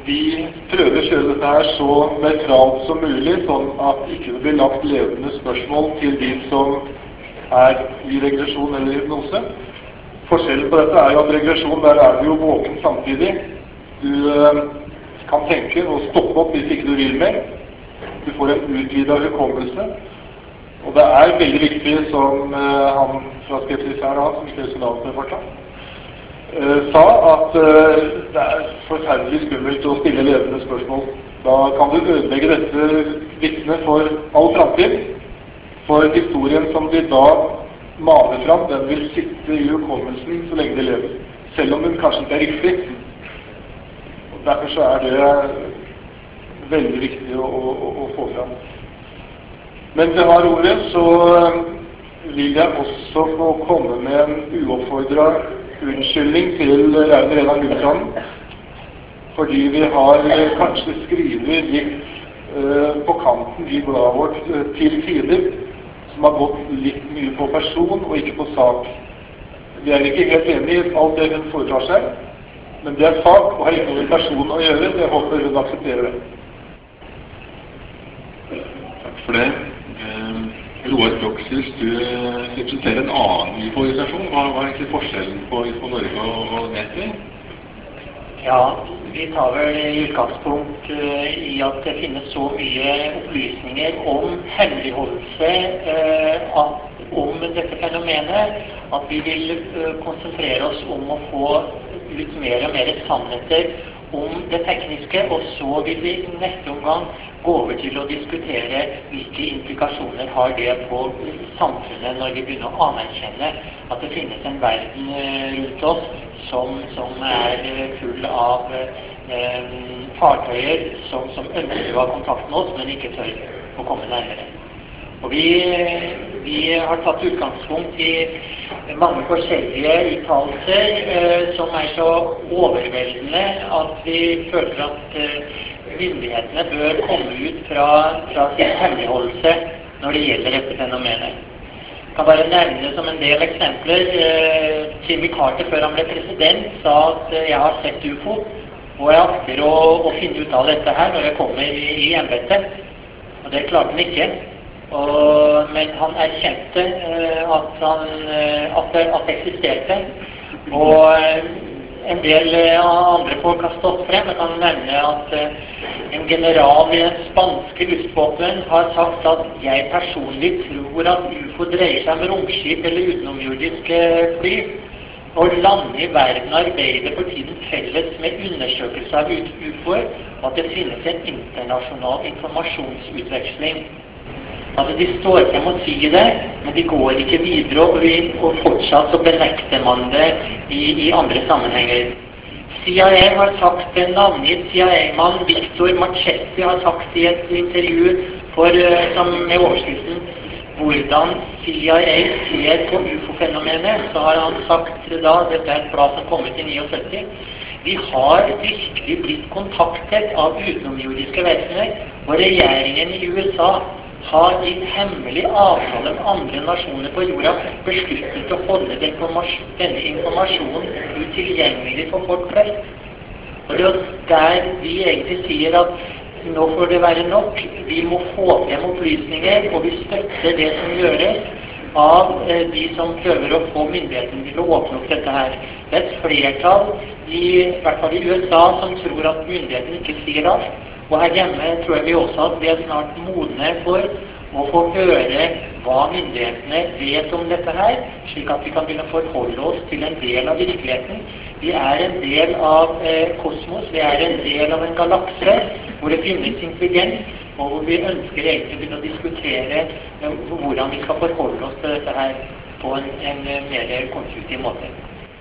vi prøver å kjøre dette her så nøytralt som mulig, sånn at ikke det blir lagt ledende spørsmål til de som er i regresjon eller hypnose. Forskjellen på dette er jo at regresjon, der er du jo våken samtidig. Du øh, kan tenke og stoppe opp hvis ikke du vil mer. Du får en utvidet hukommelse. Og det er veldig viktig, som øh, han fra Skepsis her da, som ikke er journalreporter, Uh, sa at uh, det er forferdelig skummelt å stille ledende spørsmål. Da kan du ødelegge dette vitnet for all fremtid. For historien som de da maler fram, den vil sitte i hukommelsen så lenge de lever. Selv om den kanskje ikke er riktig. Og derfor så er det veldig viktig å, å, å få fram. Mens jeg har ordet, så uh, vil jeg også få komme med en uoppfordret unnskyldning til Raune Redan Lundstrand, fordi vi har eh, kanskje skrivet litt eh, på kanten i bladet vårt eh, til tider, som har gått litt mye på person og ikke på sak. Vi er ikke helt enige i alt det hun foretar seg, men det er sak og har ikke noe med person å gjøre, så jeg håper hun aksepterer det. Takk for det. Roar Proxys, du representerer en annen U F O-organisasjon. Hva var egentlig forskjellen på U F O Norge og, og Netty? Ja, vi tar vel utgangspunkt uh, i at det finnes så mye opplysninger om hemmeligholdelse uh, at, om dette fenomenet, at vi vil uh, konsentrere oss om å få litt mer og mer sannheter om det tekniske, og så vil vi i neste omgang gå over til å diskutere hvilke implikasjoner har det på samfunnet når vi begynner å anerkjenne at det finnes en verden rundt oss som, som er full av eh, fartøyer som, som ønsker å ha kontakt med oss, men ikke tør å komme nærmere. Og vi, vi har tatt utgangspunkt i mange forskjellige uttalelser eh, som er så overveldende at vi føler at eh, myndighetene bør komme ut fra, fra sin hemmeligholdelse når det gjelder dette fenomenet. Jeg kan bare nevne som en del eksempler. Eh, Jimmy Carter, før han ble president, sa at eh, jeg har sett U F O, og jeg akter å, å finne ut av dette her når jeg kommer i, i embetet. Og det klarte han ikke. Og, men han erkjente eh, at, han, eh, at, det, at det eksisterte. Og eh, en del eh, andre folk har stått frem. Jeg kan nevne at eh, en general i den spanske luftvåpen har sagt at jeg personlig tror at U F O dreier seg om romskip eller utenomjordiske fly. Og landet i verden arbeider for tiden felles med undersøkelse av U F O-er, og at det finnes en internasjonal informasjonsutveksling. Altså, de står frem og sier det, men de går ikke videre, og, vi, og fortsatt så benekter man det i, i andre sammenhenger. C I A har sagt, en navngitt C I A-mann, Victor Marchetti, har sagt i et intervju for, som, med overskriften hvordan C I A ser på U F O-fenomenet, så har han sagt da, dette er et blad som kom ut i syttini, vi har virkelig blitt kontaktet av utenomjordiske vesener, og regjeringen i U S A har i en hemmelig avtale med andre nasjoner på jorda besluttet å holde denne informasjonen utilgjengelig for folk flest. Og det er der vi egentlig sier at nå får det være nok, vi må få frem opplysninger, og vi støtter det som gjøres av eh, de som prøver å få myndigheten til å åpne opp dette her. Det er et flertall, i, i hvert fall i U S A, som tror at myndigheten ikke sier alt. Og her hjemme tror jeg vi også at vi er snart modne for å få høre hva myndighetene vet om dette her, slik at vi kan begynne å forholde oss til en del av virkeligheten. Vi er en del av eh, kosmos, vi er en del av en galakse hvor det finnes intelligens, og hvor vi ønsker egentlig å begynne å diskutere eh, hvordan vi skal forholde oss til dette her på en, en mer konstruktiv måte.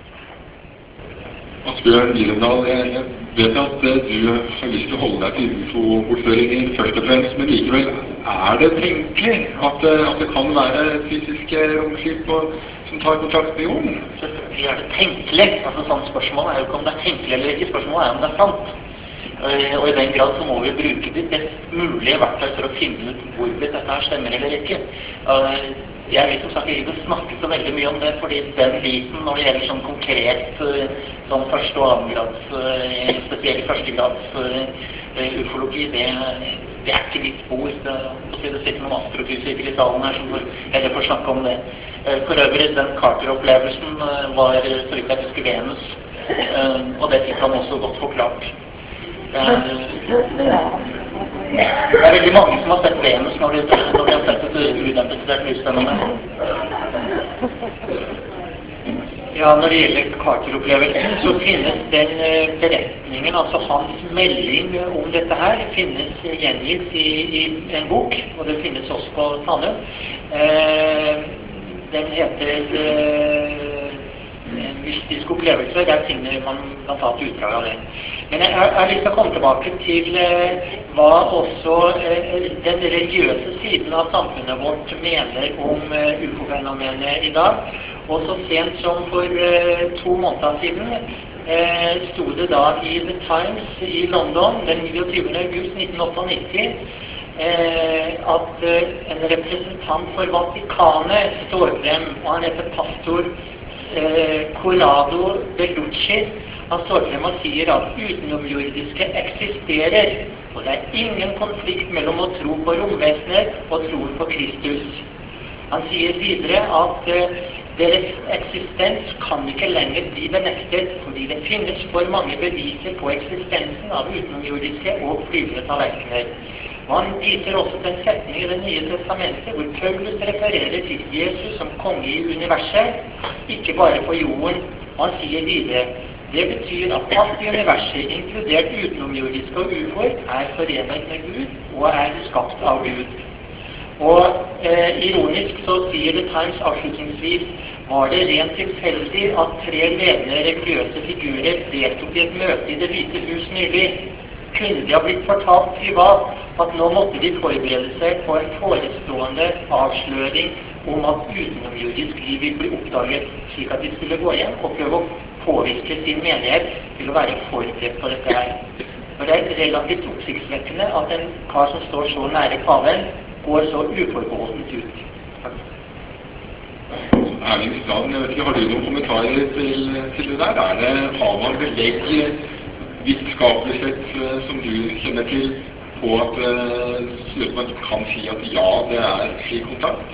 Asbjørn Gilendal, jeg vet at uh, du har lyst til å holde deg til U F O-bortføringer først og fremst, men likevel er det tenkelig at, uh, at det kan være fysiske romskip som tar kontakt med jorden? Selvfølgelig er det tenkelig. Altså, sånn spørsmål er jo ikke om det er tenkelig eller ikke, spørsmålet er om det er sant. Uh, og i den grad så må vi bruke de best mulige verktøy for å finne ut hvorvidt dette her stemmer eller ikke. Uh, Jeg vil som sagt ikke snakke så veldig mye om det, fordi den biten når det gjelder sånn konkret sånn første og annen grads, spesielt første grads ufologi, det, det er ikke mitt bord. Det, det sitter noen astrofysikere i salen her som heller får snakke om det. For øvrig, den Carter-opplevelsen var så vidt jeg husker Venus, og det fikk han også godt forklart. Det er, det er veldig mange som har sett Venus når de, når de har sett et udempet lysfenomen. Ja, når det gjelder Carter-opplevelsen, så finnes den beretningen, altså hans melding om dette her, finnes gjengitt i, i en bok, og det finnes også på Tanum. Eh, den heter eh, En mystisk opplevelse, der finner man blant annet utdrag av det. Men jeg har lyst til å komme tilbake til eh, hva også eh, den religiøse siden av samfunnet vårt mener om eh, U F O-fenomenet i dag. Og så sent som for eh, to måneder siden eh, sto det da i The Times i London den niogtyvende august nitten nittiåtte eh, at eh, en representant for Vatikanet står frem, og han heter pastor eh, Corrado Bellucci. Han står frem og sier at utenomjordiske eksisterer, og det er ingen konflikt mellom å tro på romvesener og troen på Kristus. Han sier videre at eh, deres eksistens kan ikke lenger bli benektet, fordi det finnes for mange beviser på eksistensen av utenomjordiske og flyvende tallerkener. Og han viser også til en setning i Det nye testamentet, hvor Paulus refererer til Jesus som konge i universet, ikke bare på jorden. Og han sier videre, det betyr at alt i universet, inkludert utenomjordiske og U F O-er, er forenet med Gud og er skapt av Gud. Og eh, ironisk så sier The Times avslutningsvis, var det rent tilfeldig at tre ledende religiøse figurer deltok i et møte i Det hvite hus nylig. Kunne de ha blitt fortalt privat at nå måtte de forberede seg på en forestående avsløring om at utenomjordisk liv vil bli oppdaget, slik at de skulle gå hjem og prøve å påvirke sin menighet til å være forberedt på dette her. For det er relativt oppsiktsvekkende at en kar som står så nære paven, går så uforbeholdent ut. Erling Strand, jeg vet ikke, har du noen kommentarer til, til det der? Er det, har man belegg vitenskapelig sett som du kjenner til på at uh, man kan si at ja, det er slik kontakt?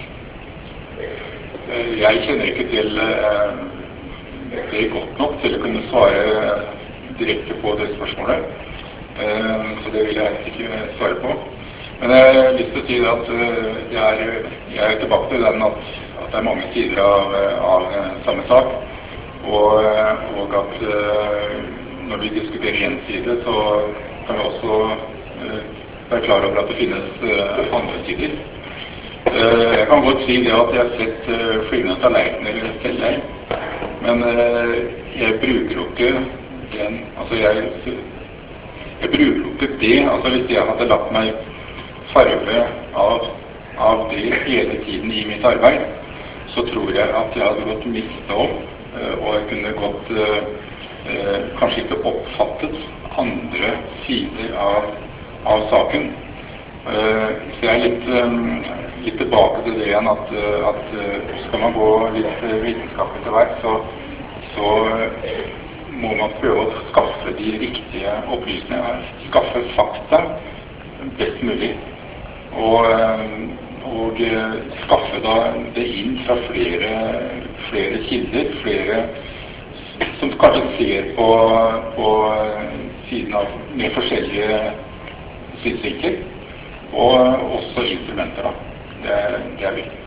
Jeg kjenner ikke til uh, det godt nok til å kunne svare direkte på det spørsmålet, uh, så det vil jeg ikke svare på. Men jeg har lyst til å si at uh, jeg, er, jeg er tilbake til den at, at det er mange sider av, av samme sak, og, og at uh, når vi diskuterer en side, så kan vi også uh, være klar over at det finnes uh, andre sider. Uh, jeg kan godt si det at jeg har sett uh, flyvende tallerkener selv her, men uh, jeg bruker jo ikke den, altså jeg, jeg bruker jo ikke det, altså hvis jeg hadde lagt meg farve av, av det hele tiden i mitt arbeid, så tror jeg at jeg hadde gått miste om, uh, og jeg kunne gått uh, uh, kanskje ikke oppfattet andre sider av, av saken. Uh, så jeg er litt, um, litt tilbake til det igjen, at, uh, at uh, skal man gå litt uh, vitenskapelig til verk, så, så uh, må man prøve å skaffe de riktige opplysningene, skaffe fakta best mulig. Og, og skaffe da det inn fra flere, flere kilder, flere som kanskje ser på, på siden av med forskjellige synsvinkler, og også instrumenter da. Det, det er viktig.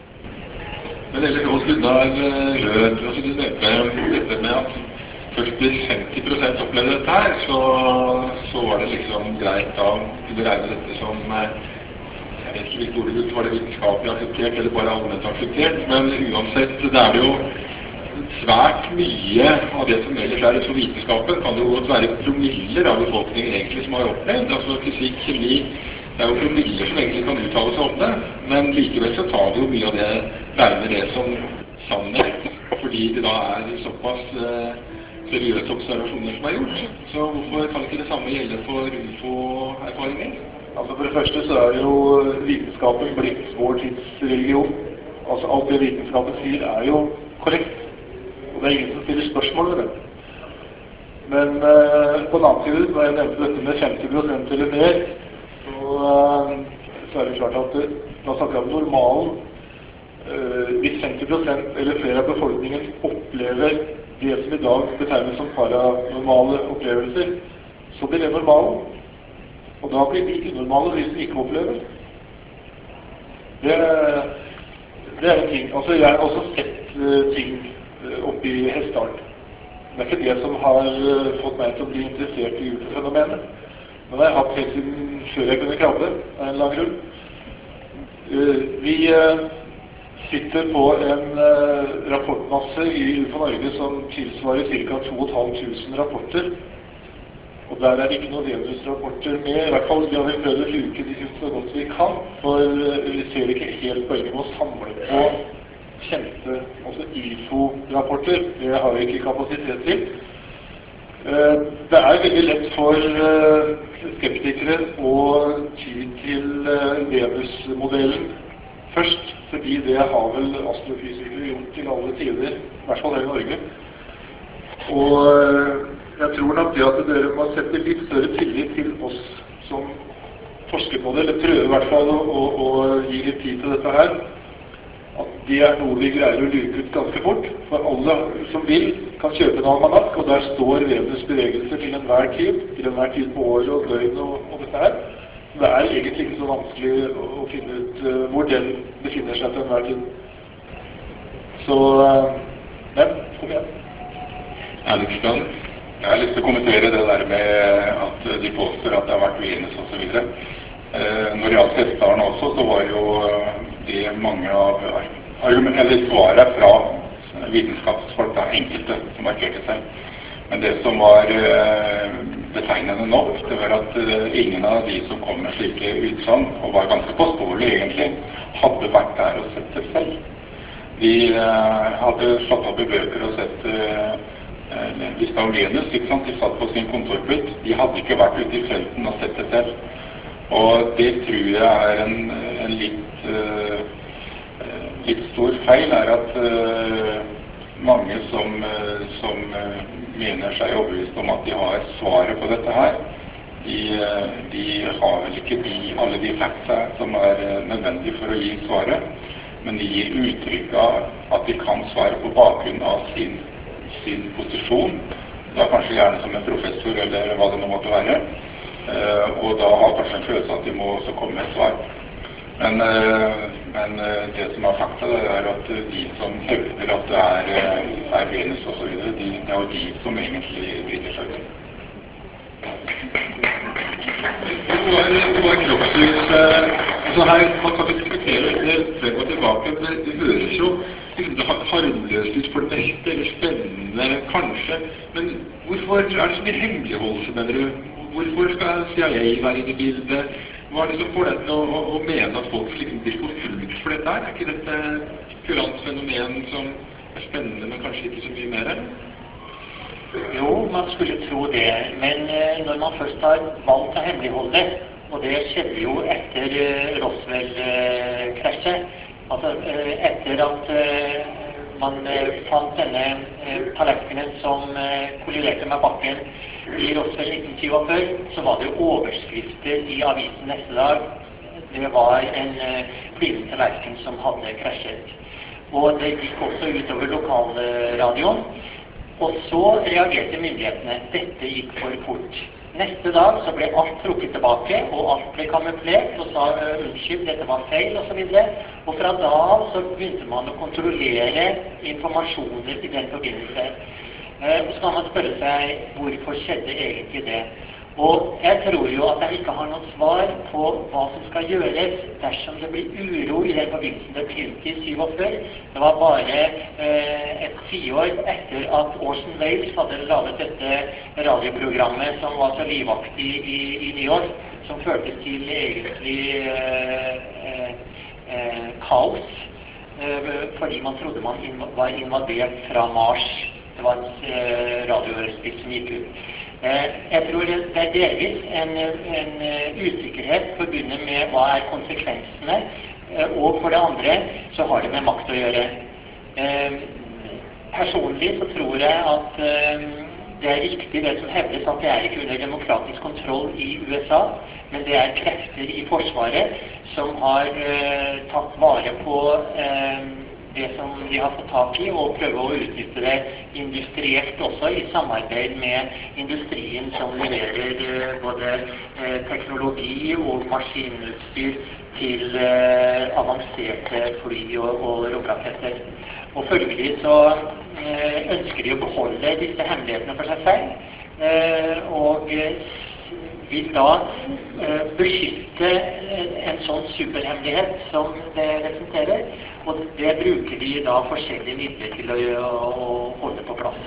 Men ellers hos Gunnar Rød, altså du nevnte dette med at først hvis femti prosent opplevde dette her, så, så var det liksom greit da kunne regne dette som jeg vet ikke hvilke ord det var det vitenskapelig akseptert eller bare allment akseptert, men uansett, det er jo svært mye av det som ellers er for vitenskapen, kan det jo godt være promiller av befolkningen egentlig som har opplevd, altså fysikk, kjemi, det er jo promiller som egentlig kan uttale seg om det, men likevel så tar vi jo mye av det, regner det som sannhet, fordi det da er såpass eh, seriøse observasjoner som er gjort, så hvorfor kan ikke det samme gjelde for U F O-erfaringer? Altså for det første så er jo vitenskapen blitt vår tids religion, altså alt det vitenskapen sier er jo korrekt, og det er ingen som stiller spørsmål ved det. Men eh, på den annen side, når jeg nevnte dette med femti prosent eller mer, så, eh, så er det klart at det, da snakker jeg om normalen. Eh, hvis femti prosent eller flere av befolkningen opplever det som i dag betegnes som paranormale opplevelser, så blir det normalen. Og da blir de unormale, de som ikke opplever. Det, det er en ting. Altså, jeg har også sett uh, ting uh, oppe i Hessdalen. Det er ikke det som har uh, fått meg til å bli interessert i U F O-fenomenet. Men det har jeg hatt helt siden før jeg kunne krabbe, av en lang grunn. Uh, vi uh, sitter på en uh, rapportmasse i U F O Norge som tilsvarer ca. to og et halvt tusen rapporter. Og der er ikke noen Venus-rapporter med. I hvert fall vi har vel prøvd å luke de ut så godt vi kan, for vi ser ikke helt poenget med å samle på kjente, altså I F O-rapporter. Det har vi ikke kapasitet til. Det er veldig lett for skeptikere å ty til Venus-modellen først, fordi det har vel astrofysikere gjort til alle tider, i hvert fall her i Norge. Og jeg tror nok det at dere må sette litt større tillit til oss som forsker på det, eller prøver i hvert fall å, å, å gi litt tid til dette her, at det er noe vi greier å luke ut ganske fort. For alle som vil kan kjøpe en almanakk, og der står Venus bevegelser til enhver tid, til enhver tid på året og døgn og, og dette her. Så det er egentlig ikke så vanskelig å, å finne ut uh, hvor den befinner seg til enhver tid. Så, uh, ja, kom igjen. Alexander? Jeg har lyst til å kommentere det der med at de påstår at det har vært Venus og så videre. Eh, når det gjaldt Hessdalen også, så var jo det mange av argument, eller svaret fra vitenskapsfolk, da, enkelte som markerte seg. Men det som var eh, betegnende nok, det var at eh, ingen av de som kom med slike utsagn, og var ganske påståelige egentlig, hadde vært der og sett det selv. De eh, hadde slått opp i bøker og sett eh, hvis det var Venus, ikke sant? De satt på sin kontorpult. De hadde ikke vært ute i felten og sett det selv. Og det tror jeg er en, en litt, uh, litt stor feil, er at uh, mange som, uh, som uh, mener seg overbevist om at de har svaret på dette her, de, uh, de har vel ikke de, alle de fakta som er uh, nødvendige for å gi svaret, men de gir uttrykk av at de kan svare på bakgrunn av sin sin posisjon, da kanskje gjerne som en professor eller hva det nå måtte være, uh, og da har kanskje en følelse at de må også komme med et svar. Men, uh, men uh, det som er fakta, det er at uh, de som hevder at det er, uh, er Venus og så videre, de, det er jo de som egentlig driter seg ut. Det var, det var kroppslys, uh, altså her man kan diskutere det frem og tilbake, det, det høres jo det har harmløst ut for det meste, eller spennende, kanskje. Men hvorfor er det så mye hemmeligholdelse, mener du? Hvorfor skal C I A være i det bildet? Hva er det som får deg til å, å, å mene at folk liksom blir forfulgt for dette her? Er ikke dette et kurant fenomen som er spennende, men kanskje ikke så mye mer? Jo, man skulle tro det. Men eh, når man først har valgt å hemmeligholde, og det skjedde jo etter eh, Roswell-krasjet, altså etter at uh, man uh, fant denne uh, tallerkenen som uh, kolliderte med bakken i Roswell nitten tjueåtte, så var det overskrifter i avisen neste dag. Det var en uh, flyvende tallerken som hadde krasjet. Og det gikk også utover lokalradioen. Og så reagerte myndighetene. Dette gikk for fort. Neste dag så ble alt trukket tilbake, og alt ble kamuflert, og sa unnskyld, dette var feil, og så videre. Og fra da av så begynte man å kontrollere informasjoner i den forbindelse. Eh, så kan man spørre seg, hvorfor skjedde egentlig det? Og jeg tror jo at jeg ikke har noe svar på hva som skal gjøres dersom det blir uro i den forbindelsen. Det begynte i syvogfyrre. Det var bare eh, et tiår etter at Orson Welles hadde laget dette radioprogrammet som var så livaktig i, i New York, som førte til egentlig eh, eh, kaos, eh, fordi man trodde man inv var invadert fra Mars. Det var et eh, radiospill som gikk ut. Jeg tror det er delvis en, en usikkerhet forbundet med hva er konsekvensene Og for det andre så har det med makt å gjøre. Personlig så tror jeg at det er riktig det som hevdes at det er ikke under demokratisk kontroll i U S A, men det er krefter i forsvaret som har tatt vare på det som de har fått tak i, og prøve å utnytte det industrielt også, i samarbeid med industrien som leverer både teknologi og maskinutstyr til avanserte fly og, og romraketter. Og følgelig så ønsker de å beholde disse hemmelighetene for seg selv, og vil da beskytte en sånn superhemmelighet som det representerer, og det bruker de da forskjellige midler til å, å holde på plass.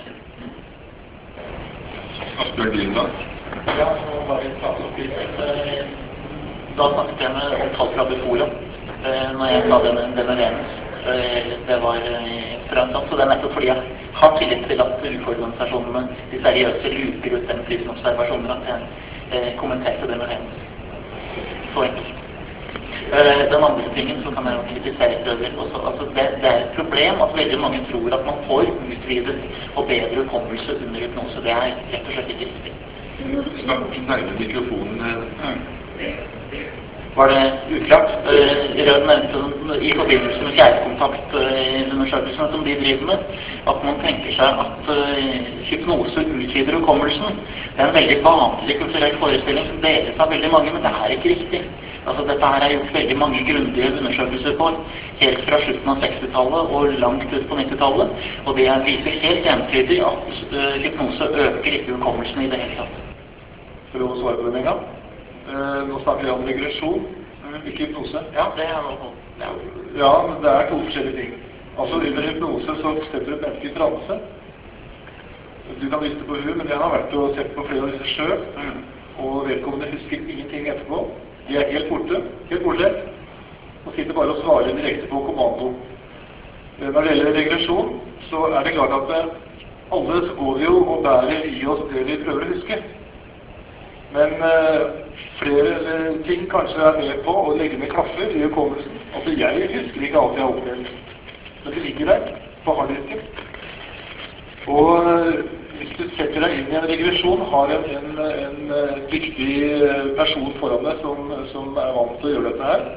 Asbjørn Dyrendal? Ja, så bare klart opp litt. Da snakket jeg med en tall fra Befora, når jeg sa det med, det med Venus. Det var fra en sånn, så det er nettopp fordi jeg har tillit til at U F O-organisasjonene, de seriøse, luker ut den typen observasjoner, at jeg eh, kommenterte det med Venus. Så enkelt. Den andre tingen så kan jeg jo kritisere det også. Altså det, det er et problem at veldig mange tror at man får utvidet og bedre hukommelse under hypnose. Det er rett og slett ikke riktig. Snakk nærmere mikrofonen. Var det uklart? Rød nevnte i forbindelse med kjærkontakt-undersøkelsene som de driver med, at man tenker seg at hypnose utvider hukommelsen. Det er en veldig vanlig kulturell forestilling som deles av veldig mange, men det er ikke riktig. Altså, dette her er gjort veldig mange grundige undersøkelser på, helt fra slutten av sekstitallet og langt ut på nittitallet, og det viser helt entydig at uh, hypnose øker ikke hukommelsen i det hele tatt. For å svare på den en gang. Uh, nå snakker jeg om regresjon, ikke hypnose. Ja, det er noe. Ja. ja, men det er to forskjellige ting. Altså, under hypnose så setter du et menneske i transe. Du kan riste på huet, men jeg har vært og sett på flere av disse sjøl, mm. og vedkommende husker ingenting etterpå. De er helt borte, helt bortsett, og sitter bare og svarer direkte på kommando. Når det gjelder regresjon, så er det klart at alle så går vi jo og bærer i oss det vi prøver å huske. Men uh, flere ting kanskje er med på å legge med klaffer i hukommelsen. Altså jeg husker ikke alt jeg har opplevd, men det ligger der på harddisken. Og uh, hvis du setter deg inn i en regresjon, har en, en, en, en viktig person foran deg som, som er vant til å gjøre dette her.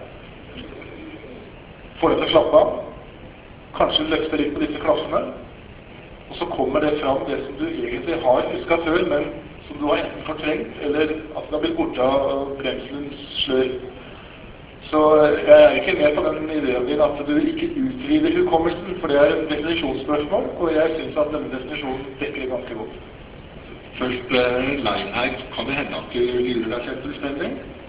Får deg til å slappe av. Kanskje løfte litt på disse klaffene. Og så kommer det fram det som du egentlig har husket før, men som du har enten fortrengt, eller at det har blitt borte av bremselens slør. Så jeg er ikke med på den ideen din at du ikke utvider hukommelsen, for det er et definisjonsspørsmål, og jeg synes at denne definisjonen dekker det ganske godt. Først, Leinheit, kan det hende at du lurer deg selv fullstendig?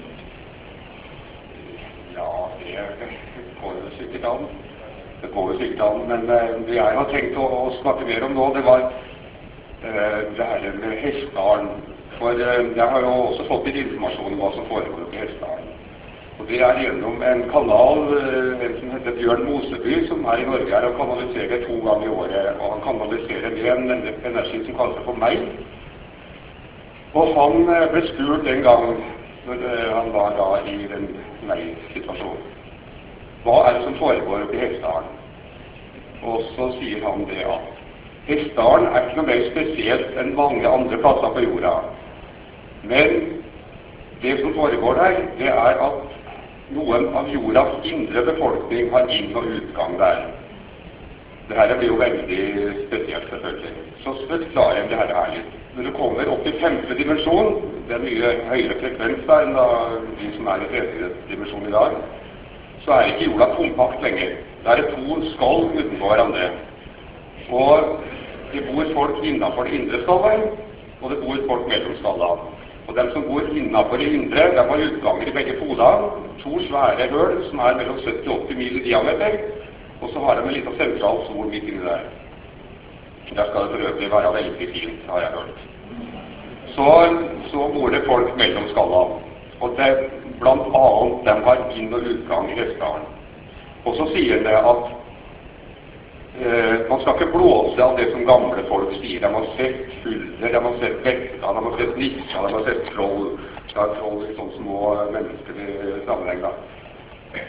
Ja, det går jo sikkert an. Det går jo sikkert an, men det jeg har tenkt å, å snakke mer om nå, det var uh, det her med Hessdalen. For uh, jeg har jo også fått litt informasjon om hva som foregår på Hessdalen. Og det er gjennom en kanal, en som heter Bjørn Moseby, som er i Norge her og kanaliserer to ganger i året. Og han kanaliserer med en energi som kaller seg for meg. Og han ble spurt en gang, når han var da i den meg-situasjonen, hva er det som foregår oppe i Hessdalen? Og så sier han det at Hessdalen er ikke noe mer spesielt enn mange andre plasser på jorda. Men det som foregår der, det er at noen av jordas indre befolkning har inn- og utgang der. Dette blir jo veldig spesielt selvfølgelig. Så forklarer jeg det her litt. Når du kommer opp i femte dimensjon, det er mye høyere frekvens der enn da de som er i tredje dimensjon i dag, så er ikke jorda kompakt lenger. Der er to skall utenfor hverandre. Og det bor folk innenfor det indre skallet, og det bor folk mellom skallene. Og de som bor innenfor det indre, de har utganger i begge podene, to svære høl som er mellom sytti til åtti mil i diameter, og så har de en liten sentral sol midt inni der. Der skal det for øvrig være veldig fint, har jeg hørt. Så, så bor det folk mellom skallene, og det, blant annet de har inn- og utgang i Hessdalen. Og så sier det at Eh, man skal ikke blåse av det som gamle folk sier. De har sett huller, de har sett bekker, de har sett nisser, de har sett troll. Det er troll i sånne små mennesker i sammenheng da.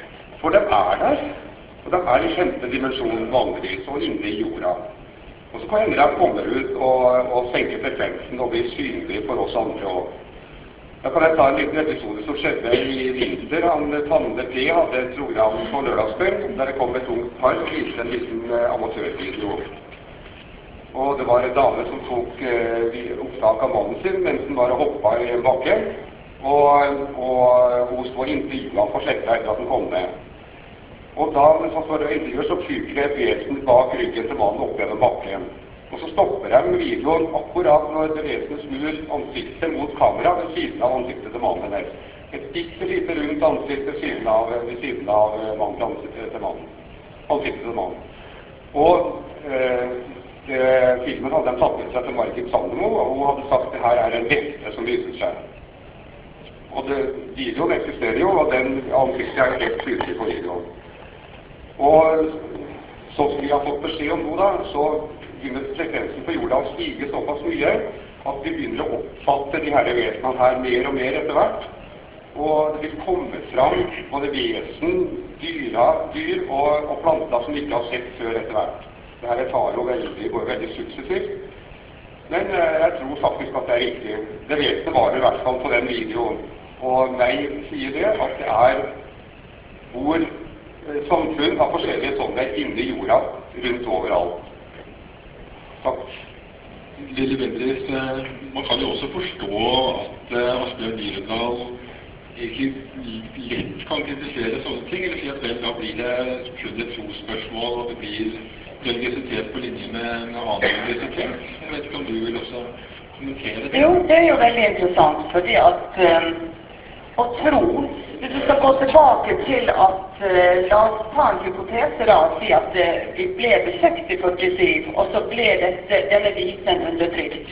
For de er der, og de er i femte dimensjon vanligvis, og inne i jorda. Og så kan hende de kommer ut og, og senker frekvensen og blir synlige for oss andre også. Da kan jeg ta en liten episode som skjedde i vinter. Han, Tande P hadde et program på lørdagskveld, der det kom et ungt par og viste en liten uh, amatørvideo. Og det var en dame som tok uh, opptak av mannen sin mens den bare hoppet i en bakke. Og, og hun stod intervjuet på slekta etter at den kom ned. Og da, mens han står og intervjuer, så fyker det et vesen bak ryggen til mannen opp gjennom bakken. Og så stopper de videoen akkurat når det vesenet snur ansiktet mot kamera ved siden av ansiktet til mannen hennes. Et bitte lite rundt ansikt ved siden av, ved siden av mannen, ansiktet til mannen. Ansiktet til mannen. Og eh, det, filmen hadde de tatt med seg til Margit Sandemo, og hun hadde sagt at det her er en vekte som viser seg. Og det, videoen eksisterer jo, og den ansiktet er helt tydelig på videoen. Og så som vi har fått beskjed om nå da, så begynner frekvensen på jorda å stige såpass mye at vi begynner å oppfatte de her vesenene her mer og mer etter hvert. Og det vil komme fram både vesen, dyra, dyr og, og planter som vi ikke har sett før etter hvert. Dette tar jo veldig, går veldig suksessivt. Men eh, jeg tror faktisk at det er riktig. Det vesenet var i hvert fall på den videoen. Og meg sier det at det er hvor eh, samfunn av forskjellige sånne inne i jorda rundt overalt. Takk. Lille Bendriss, man kan jo også forstå at uh, Asbjørn Dyrendal egentlig lett kan kritisere sånne ting, eller si at vel, da blir det kun et trosspørsmål, og det blir religiøsitet på linje med en annen religiøsitet. Jeg vet ikke om du vil også kommentere det? Jo, det er jo veldig interessant, fordi at um, å tro, hvis du skal gå tilbake til at uh, la oss ta en hypotese da, og si at uh, vi ble besøkt i førtisju, og så ble dette, denne visen undertrykt.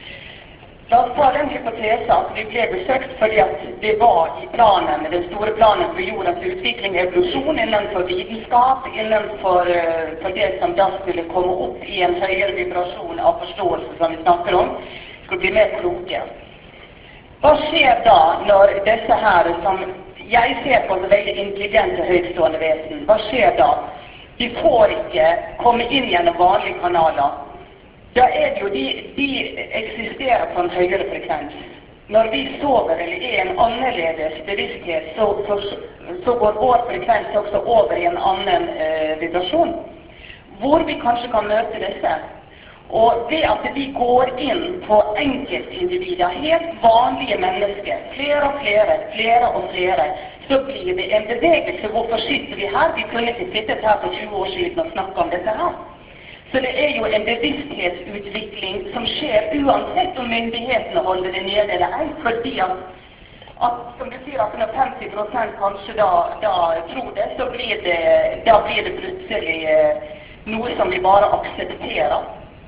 La oss ta den hypotese at vi ble besøkt fordi at det var i planen, den store planen for jordens utvikling og evolusjon innenfor vitenskap, innenfor uh, for det som da skulle komme opp i en høyere vibrasjon av forståelse som vi snakker om, skulle bli mer kloke. Hva skjer da når disse her, som jeg ser på som veldig intelligente, høytstående vesen, hva skjer da? De får ikke komme inn gjennom vanlige kanaler. Da er det jo, de, de eksisterer på en høyere frekvens. Når vi sover eller er en annerledes bevissthet, så, så, så går vår frekvens også over i en annen eh, vibrasjon, hvor vi kanskje kan møte disse. Og det at vi går inn på enkeltindivider, helt vanlige mennesker, flere og flere, flere og flere, så blir det en bevegelse. Hvorfor sitter vi her? Vi kunne ikke sittet her for tjue år siden og snakke om dette her. Så det er jo en bevissthetsutvikling som skjer uansett om myndighetene holder det nede eller ei, fordi at, at som du sier, at når femti prosent kanskje da, da tror det, så blir det, da blir det plutselig eh, noe som vi bare aksepterer.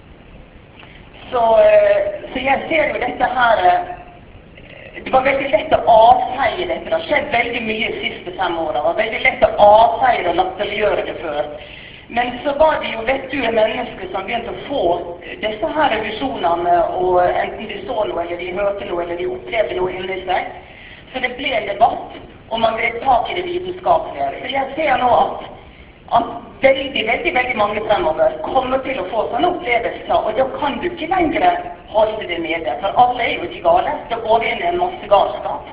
Så, så jeg ser jo dette her, det var veldig lett å avfeie dette, det har skjedd veldig mye de siste fem årene, det var veldig lett å avfeie og latterliggjøre det før. Men så var det jo vettue mennesker som begynte å få disse her visjonene, og enten de så noe, eller de hørte noe, eller de opplevde noe inni seg. Så det ble en debatt, og man grep tak i det vitenskapelige. Så jeg ser nå at at veldig, veldig, veldig mange fremover kommer til å få sånne opplevelser, og da kan du ikke lenger holde det nede, for alle er jo ikke gale, da går vi inn i en masse galskap.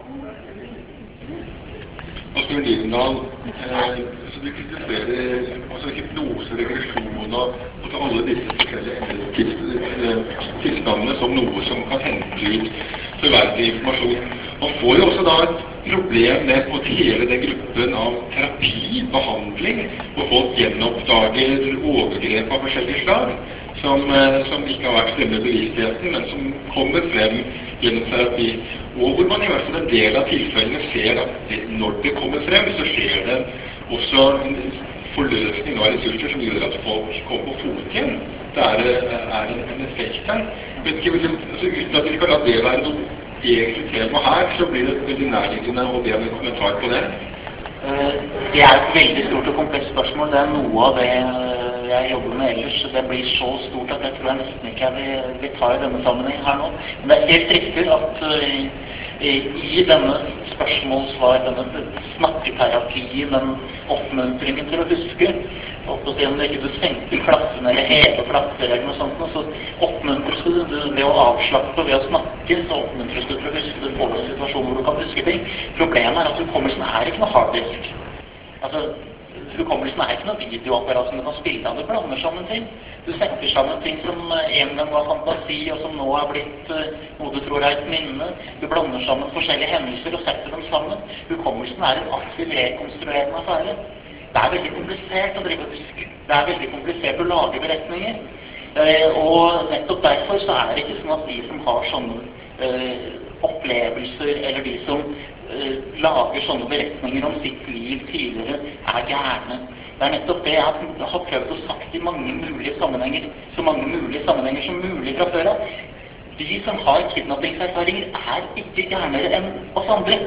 Asbjørn Dyrendal, eh, så du kritiserer altså hypnose, regresjon og, og alle disse forskjellige tilstandene som noe som kan hente ut forverdig informasjon. Man får jo også da et problem med på hele den gruppen av terapi, behandling, hvor folk gjenoppdager overgrep av forskjellige slag, som, som ikke har vært fremme i bevisstheten, men som kommer frem gjennom terapi. Og hvor man i hvert fall en del av tilfellene ser at det, når det kommer frem, så skjer det også en forløsning av ressurser som gjør at folk kommer på fot igjen. Det er, er en, en effekt her. Men ikke, altså, uten at vi skal la det være noe egentlig tema her, så blir det veldig nærliggende å be om en kommentar på det. Det er et veldig stort og komplekst spørsmål. Det er noe av det jeg jobber med ellers. Det blir så stort at jeg tror jeg nesten ikke jeg vil, vil ta i denne sammenheng her nå. Men det er helt riktig at I denne spørsmålssvar, denne snakketerapien, den oppmuntringen til å huske, og så om ikke du senker klassen eller hever klasser eller noe sånt, så oppmuntres du ved å avslappe, ved å snakke, så oppmuntres du til å huske. Du får en situasjon hvor du kan huske ting. Problemet er at hukommelsen er ikke noe harddisk. Altså, hukommelsen er ikke noe videoapparat som du kan spille av. Du blander sammen ting. Du senker sammen ting som en gang var fantasi, og som nå er blitt uh, noe du tror er et minne. Du blander sammen forskjellige hendelser og setter dem sammen. Hukommelsen er en aktiv rekonstruerende affære. Det er veldig komplisert å drive og huske. Det er veldig komplisert å lage beretninger. Eh, og nettopp derfor så er det ikke sånn at de som har sånne eh, opplevelser, eller de som eh, lager sånne beretninger om sitt liv tidligere, er gærne. Det er nettopp det jeg har prøvd å sagt i mange mulige sammenhenger, så mange mulige sammenhenger som mulig fra før av. De som har kidnappingserfaringer er ikke gærnere enn oss andre.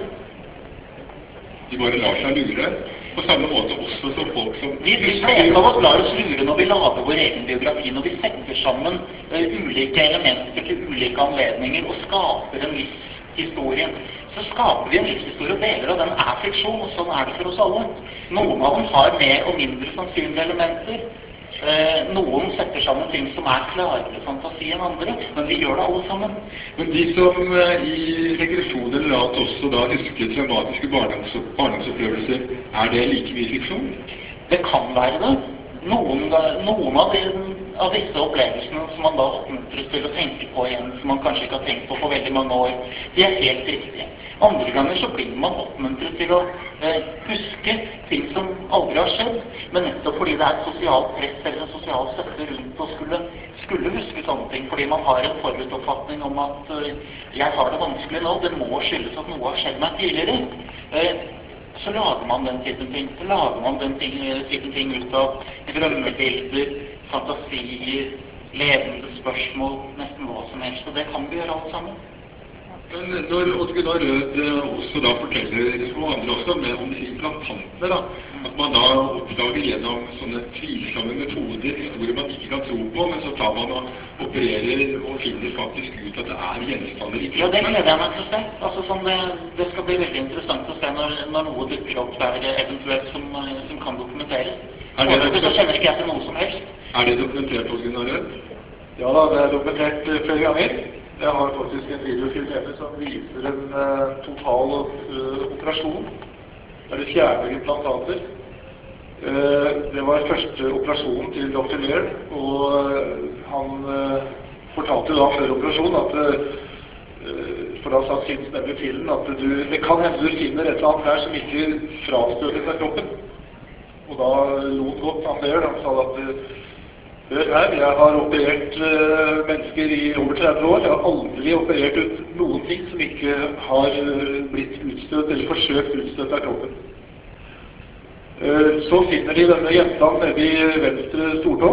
De bare lar seg lure. På samme måte også som folk som... Vi, vi fleste av oss lar oss lure når vi lager vår egen biografi, når vi setter sammen uh, ulike elementer til ulike anledninger og skaper en livshistorie. Så skaper vi en livshistorie, og deler av den er fiksjon, og sånn er det for oss alle. Noen av dem har mer og mindre sannsynlige elementer. Eh, noen setter sammen ting som er klarere fantasi enn andre, men vi gjør det alle sammen. Men de som eh, i regresjon eller annet også da husker traumatiske barndoms barndomsopplevelser, er det like mye fiksjon? Det kan være det. Noen, noen av, de, av disse opplevelsene som man da oppmuntres til å tenke på igjen, som man kanskje ikke har tenkt på for veldig mange år, de er helt riktige. Andre ganger så blir man oppmuntret til å eh, huske ting som aldri har skjedd, men nettopp fordi det er et sosialt press eller en sosial støtte rundt å skulle, skulle huske sånne ting, fordi man har en forutoppfatning om at eh, jeg har det vanskelig nå, det må skyldes at noe har skjedd meg tidligere. Eh, så lager man den typen ting, så lager man den ting, typen ting ut av drømmebilder, fantasier, levende spørsmål, nesten hva som helst, og det kan vi gjøre alle sammen. Men når Oddgunnar Rød også da forteller, og andre også, med om disse implantantene da, at man da oppdager gjennom sånne tvilsomme metoder, historier man ikke kan tro på, men så tar man og opererer og finner faktisk ut at det er gjenstander i kroppen. Ja, det gleder jeg meg til å se. Altså, sånn det, det skal bli veldig interessant å se når, når noe dukker opp der eventuelt som, som kan dokumenteres. Er det dokumentert? Så kjenner ikke jeg til noe som helst. Er det dokumentert, Oddgunnar Rød? Ja da, det er dokumentert flere ganger. Jeg har faktisk en videofilm hjemme som viser en uh, total uh, operasjon der det fjerner implantater. Uh, det var første operasjonen til doktor Lear, og uh, han uh, fortalte da før operasjonen at uh, for da sa Sims nemlig til den at du, det kan hende du finner et eller annet her som ikke frastøter seg kroppen. Og da lo godt han Lear, han sa at uh, hør her, jeg har operert uh, mennesker i over tretti år. Jeg har aldri operert ut noen ting som ikke har uh, blitt utstøtt eller forsøkt utstøtt av kroppen. Uh, så finner de denne gjenstanden nede i venstre stortå,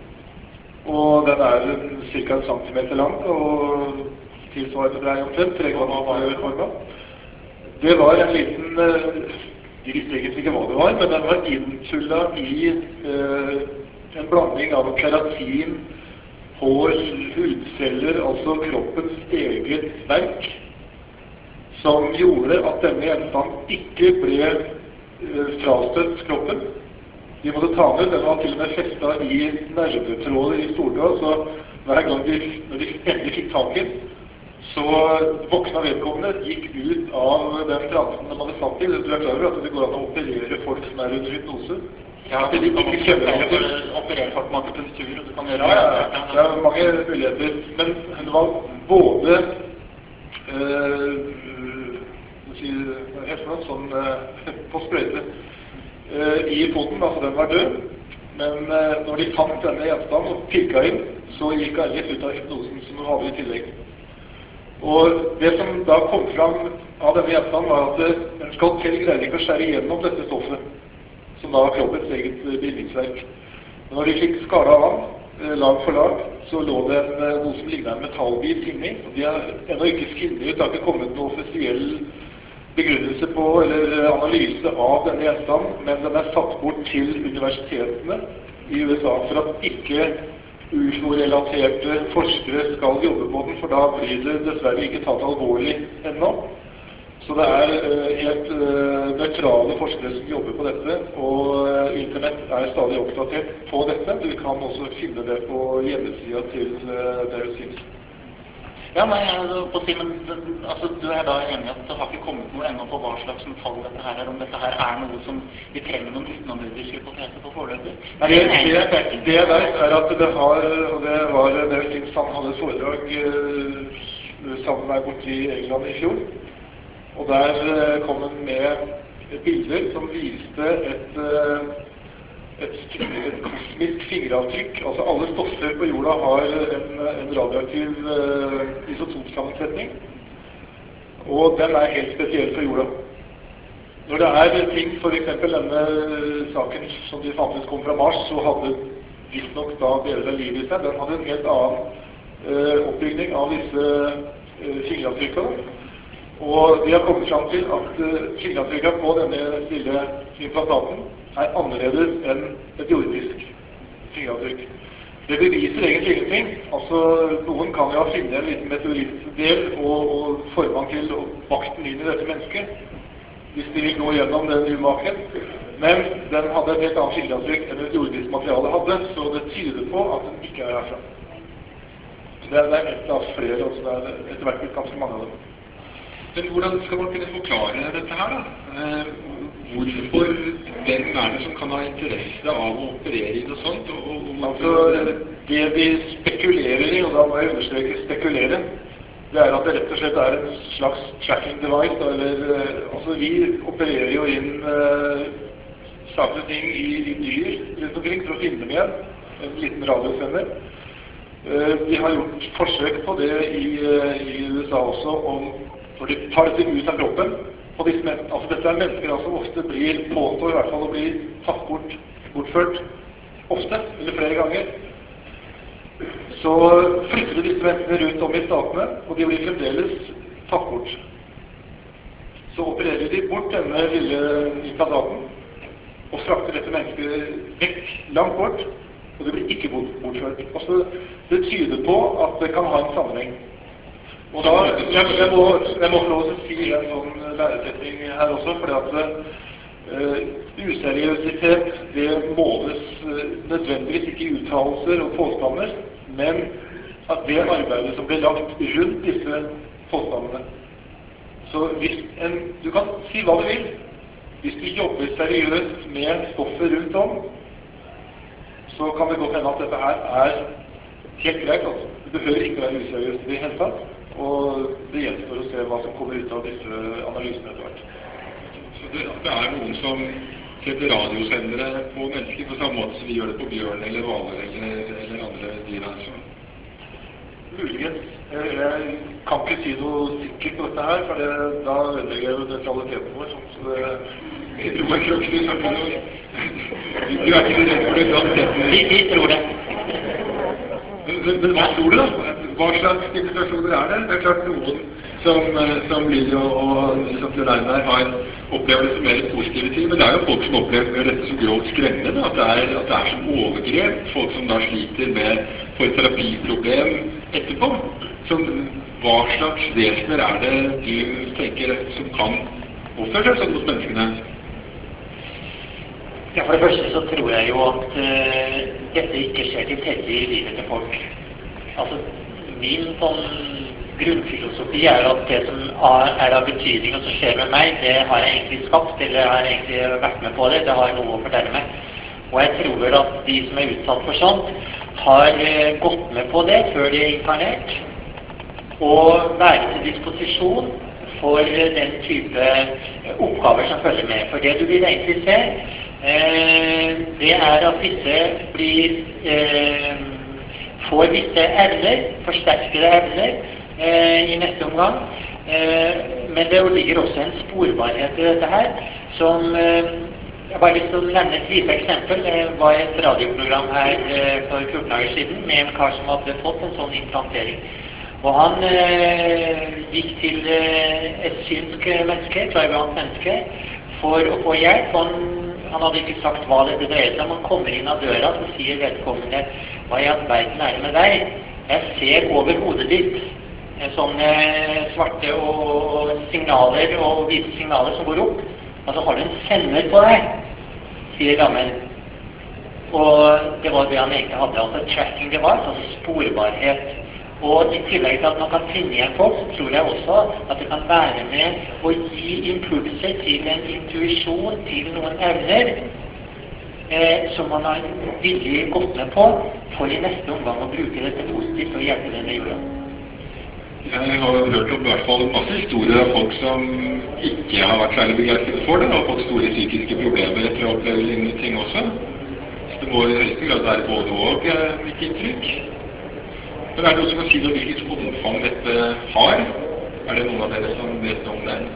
og den er cirka en centimeter lang og tilsvarende brei omtrent, trekantforma. Det var en liten, uh, de visste egentlig ikke hva det var, men den var inntullet i uh, en blanding av keratin, hår, hudceller, altså kroppens eget verk, som gjorde at denne gjenstand ikke ble eh, frastøtt kroppen. De måtte ta den ut, den var til og med festet i nervetråder i stortåa, så hver gang de, når de endelig fikk tak i den, så våkna vedkommende, gikk ut av den transen de hadde satt i. Du er klar over at det går an å operere folk som er under hypnose. Ja, det de ikke kjenner til. Operere folk med akupunktur, og du kan gjøre ja, ja, det er mange muligheter. Men det var både øh, helt flott, sånn øh, på sprøyte øh, i foten, altså den var død. Men øh, når de fant denne gjenstanden og pirka inn, så gikk Arlis ut av hypnosen som hun hadde i tillegg. Og det som da kom fram av denne gjenstanden var at en skalpell greide ikke å skjære gjennom dette stoffet, som da var kroppens eget bindingsverk. Men når de fikk skala av han, lag for lag, så lå det en, noe som lignet en metallbit inni. De har ennå ikke funnet ut, det har ikke kommet noen offisiell begrunnelse på, eller analyse av denne gjenstanden, men den er satt bort til universitetene i U S A for at ikke U F O-relaterte forskere skal jobbe på den, for da blir det dessverre ikke tatt alvorlig ennå. Så det er uh, helt uh, nøytrale forskere som jobber på dette, og uh, internett er stadig oppdatert på dette. Du kan også finne det på hjemmesiden til uh, Dale Simpson. Ja, nei, jeg på å si, men altså, du er da enig at det har ikke kommet noe ennå på hva slags tall dette her er, om dette her er noe som vi trenger noen utenomjordisk hypotese på foreløpig? Det, det, det jeg vet er at det har, og det var Dale Simpson hadde et foredrag uh, sammen med borte i England i fjor, og der uh, kom han med bilder som viste et uh, Et, et kosmisk fingeravtrykk. Altså alle stoffer på jorda har en, en radioaktiv uh, isotopsammensetning, og den er helt spesiell for jorda. Når det er ting, for eksempel denne saken som de fant ut kom fra Mars, så hadde visstnok da deler av livet i seg, den hadde en helt annen uh, oppbygning av disse uh, fingeravtrykkene. Og de har kommet fram til at uh, fingeravtrykkene på denne lille implantaten er annerledes enn et jordisk fingeravtrykk. Det beviser egentlig ingenting. Altså, noen kan jo finne en liten meteorittdel og, og forme den til og bakt den inn i dette mennesket, hvis de vil gå gjennom den umaken. Men den hadde et helt annet fingeravtrykk enn et jordisk materiale hadde, så det tyder på at den ikke er herfra. Så det er, det er et av flere, og det er etter hvert blitt ganske mange av dem. Men hvordan skal man kunne forklare dette her, da? Eh, hvorfor, hvem er det som kan ha interesse av å operere i noe sånt? Og, og, og, altså, det vi spekulerer i, og da må jeg understreke spekulere, det er at det rett og slett er en slags tracking device, da, eller, altså vi opererer jo inn uh, saker og ting i, i dyr rundt omkring for å finne dem igjen, en liten radiosender. Uh, vi har gjort forsøk på det i, uh, i U S A også, om når de tar dette ut av kroppen på disse menneskene. Altså dette er mennesker som ofte blir påstått i hvert fall å bli tatt bort, bortført ofte, eller flere ganger. Så flytter de disse menneskene rundt om i statene, og de blir fremdeles tatt bort. Så opererer de bort denne lille implantaten, og frakter dette mennesket vekk, langt bort, og det blir ikke bortført. Altså, det tyder på at det kan ha en sammenheng. Og da, jeg, jeg, må, jeg må få lov til å si en sånn læresetning her også, fordi at uh, useriøsitet, det måles uh, nødvendigvis ikke i uttalelser og påstander, men at det arbeidet som blir lagt rundt disse påstandene. Så hvis en, du kan si hva du vil, hvis du jobber seriøst med stoffet rundt om, så kan det godt hende at dette her er helt greit, altså. Det behøver ikke være useriøst i det hele tatt. Og det gjenstår å se hva som kommer ut av disse analysene etter hvert. Så det, det er noen som setter radiosendere på mennesker på samme måte som vi gjør det på bjørn eller valer eller, eller andre dyr, altså? Muligens. Jeg kan ikke si noe sikkert på dette her, for det, da ødelegger jeg jo neutraliteten vår. Så det, jeg tror ikke du snakker noe. Du er ikke redd for neutraliteten? Vi, vi tror det. Men, men, men hva tror du da? Hva slags situasjoner er det? Det er klart noen som, som Lilly og, og som Fjellheim her har opplevd det som mer positive ting, men det er jo folk som opplever dette som grovt skremmende, at det, er, at det er som overgrep, folk som da sliter med for et terapiproblem etterpå. Så hva slags vesener er det du tenker som kan oppføre seg sånn hos menneskene? Ja, for det første så tror jeg jo at uh, dette ikke skjer tilfeldig i livet til folk. Altså, min sånn grunnfilosofi er at det som er av betydning og som skjer med meg, det har jeg egentlig skapt, eller har jeg egentlig vært med på det, det har noe å fortelle meg. Og jeg tror at de som er utsatt for sånt, har uh, gått med på det før de er inkarnert, og være til disposisjon for uh, den type uh, oppgaver som følger med. For det du vil egentlig se, uh, det er at disse blir uh, får visse evner, forsterkede evner eh, i neste omgang. Eh, men det ligger også en sporbarhet i dette her, som eh, jeg bare lyst til å nevne et lite eksempel. Det var et radioprogram her eh, for fjorten dager siden med en kar som hadde fått en sånn implantering. Og han eh, gikk til eh, et synsk menneske, klarvant menneske, for å få hjelp. Han, han hadde ikke sagt hva det dreide seg om. Han kommer inn av døra, så sier vedkommende: hva i all verden er det med deg? Jeg ser over hodet ditt. sånne svarte og signaler og hvite signaler som går opp. Altså har du en sender på deg, sier gammel. Og det var det han egentlig hadde, altså tracking device, altså sporbarhet. Og i tillegg til at man kan finne igjen folk, så tror jeg også at det kan være med å gi impulser til en intuisjon, til noen evner, eh, som man har villig gått med på, for i neste omgang å bruke dette positivt og hjelpe den i jorda. Jeg har hørt om i hvert fall masse historier av folk som ikke har vært særlig begeistret for det, og har fått store psykiske problemer etter å oppleve lignende ting også. Så det må i høyeste grad være både og, mitt inntrykk. Men er det noe som kan si noe hvilket omfang dette har? Er det noen av dere som vet om det?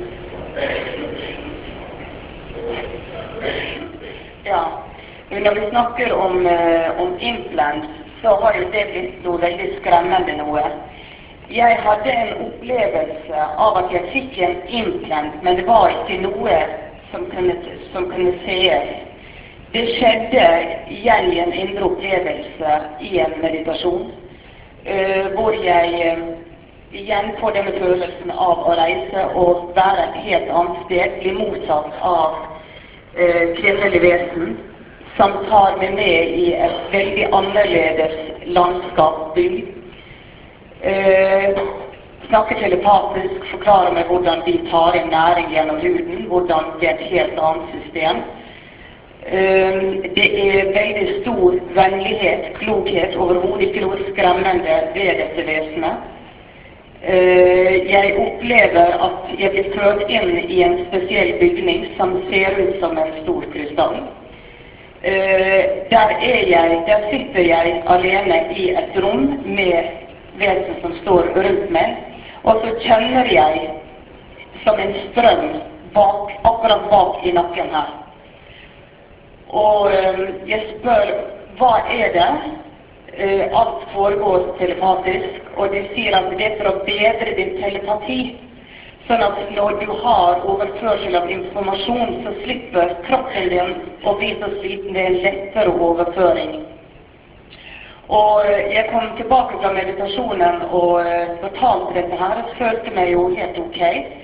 Ja, når vi snakker om, om implant, så har jo det blitt noe veldig skremmende noe. Jeg hadde en opplevelse av at jeg fikk en implant, men det var ikke noe som kunne, som kunne sees. Det skjedde igjen i en indre opplevelse i en meditasjon, uh, hvor jeg uh, igjen får denne følelsen av å reise og være et helt annet sted, bli mottatt av uh, kvinnelig vesen, som tar meg med i et veldig annerledes landskapsbygd. Uh, snakker telepatisk, forklarer meg hvordan de tar inn næring gjennom huden, hvordan det er et helt annet system. Uh, det er veldig stor vennlighet, klokhet, overhodet ikke noe skremmende ved dette vesenet. Uh, jeg opplever at jeg blir ført inn i en spesiell bygning som ser ut som en stor krystall. Uh, der er jeg, der sitter jeg alene i et rom med vesen som står rundt meg, og så kjenner jeg som en strøm bak, akkurat bak i nakken her. Og øh, jeg spør, hva er det? Uh, alt foregår telepatisk, og de sier at det er for å bedre din telepati, sånn at når du har overførsel av informasjon, så slipper kroppen din å bli så sliten, det er en lettere overføring. Og jeg kom tilbake fra meditasjonen og uh, fortalte dette her, og følte meg jo helt ok.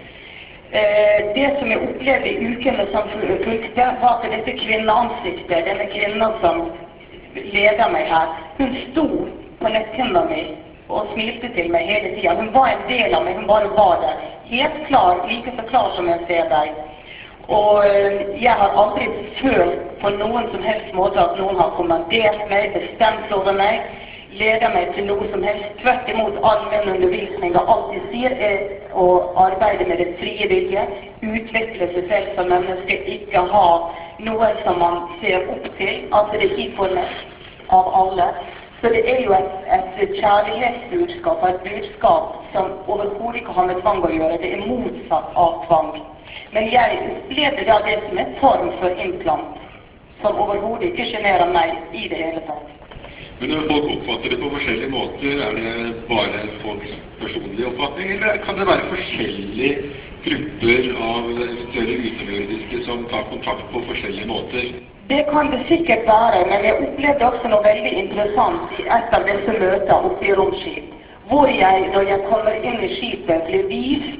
Uh, det som jeg opplevde i ukene som fulgte, var at dette kvinneansiktet, denne kvinnen som leder meg her, hun sto på netthinnen min og smilte til meg hele tiden. Hun var en del av meg, hun bare var der. Helt klar, like så klar som jeg ser deg. Og jeg har aldri følt på noen som helst måte at noen har kommandert meg, bestemt over meg, leder meg til noe som helst. Tvert imot all min undervisning og alt de sier er å arbeide med det frie vilje, utvikle seg selv som menneske, ikke ha noe som man ser opp til, altså det er equalness av alle. Så det er jo et, et kjærlighetsbudskap, et budskap som overhodet ikke har med tvang å gjøre, det er motsatt av tvang. Men jeg opplevde da det som en form for implant, som overhodet ikke generer meg i det hele tatt. Men når folk oppfatter det på forskjellige måter, er det bare folks personlige oppfatning, eller kan det være forskjellige grupper av eventuelle utenomjordiske som tar kontakt på forskjellige måter? Det kan det sikkert være, men jeg opplevde også noe veldig interessant i et av disse møtene oppe i romskip, hvor jeg, når jeg kommer inn i skipet, blir vist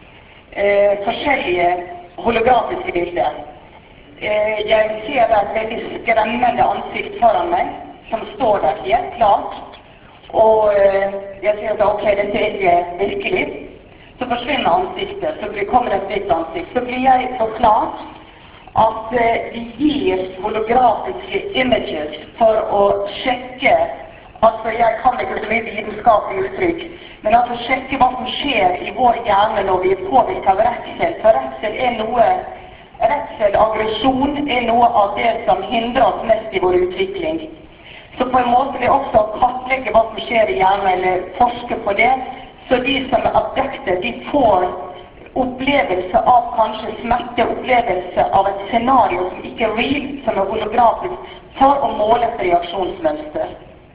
Eh, forskjellige holografiske bilder. Eh, jeg ser et veldig skremmende ansikt foran meg, som står der helt klart. Og eh, jeg sier at ok, dette er ikke virkelig. Så forsvinner ansiktet, så blir, kommer et nytt ansikt. Så blir jeg forklart at eh, de gir holografiske images for å sjekke. Altså, jeg kan ikke så mye vitenskapelig uttrykk, men altså sjekke hva som skjer i vår hjerne når vi er påvirket av redsel. For redsel er noe, redsel, aggresjon er noe av det som hindrer oss mest i vår utvikling. Så på en måte vil også kartlegge hva som skjer i hjernen, eller forske på det, så de som er abdukte, de får opplevelse av kanskje smerte, opplevelse av et scenario som ikke er real, som er holografisk, for å måle et reaksjonsmønster.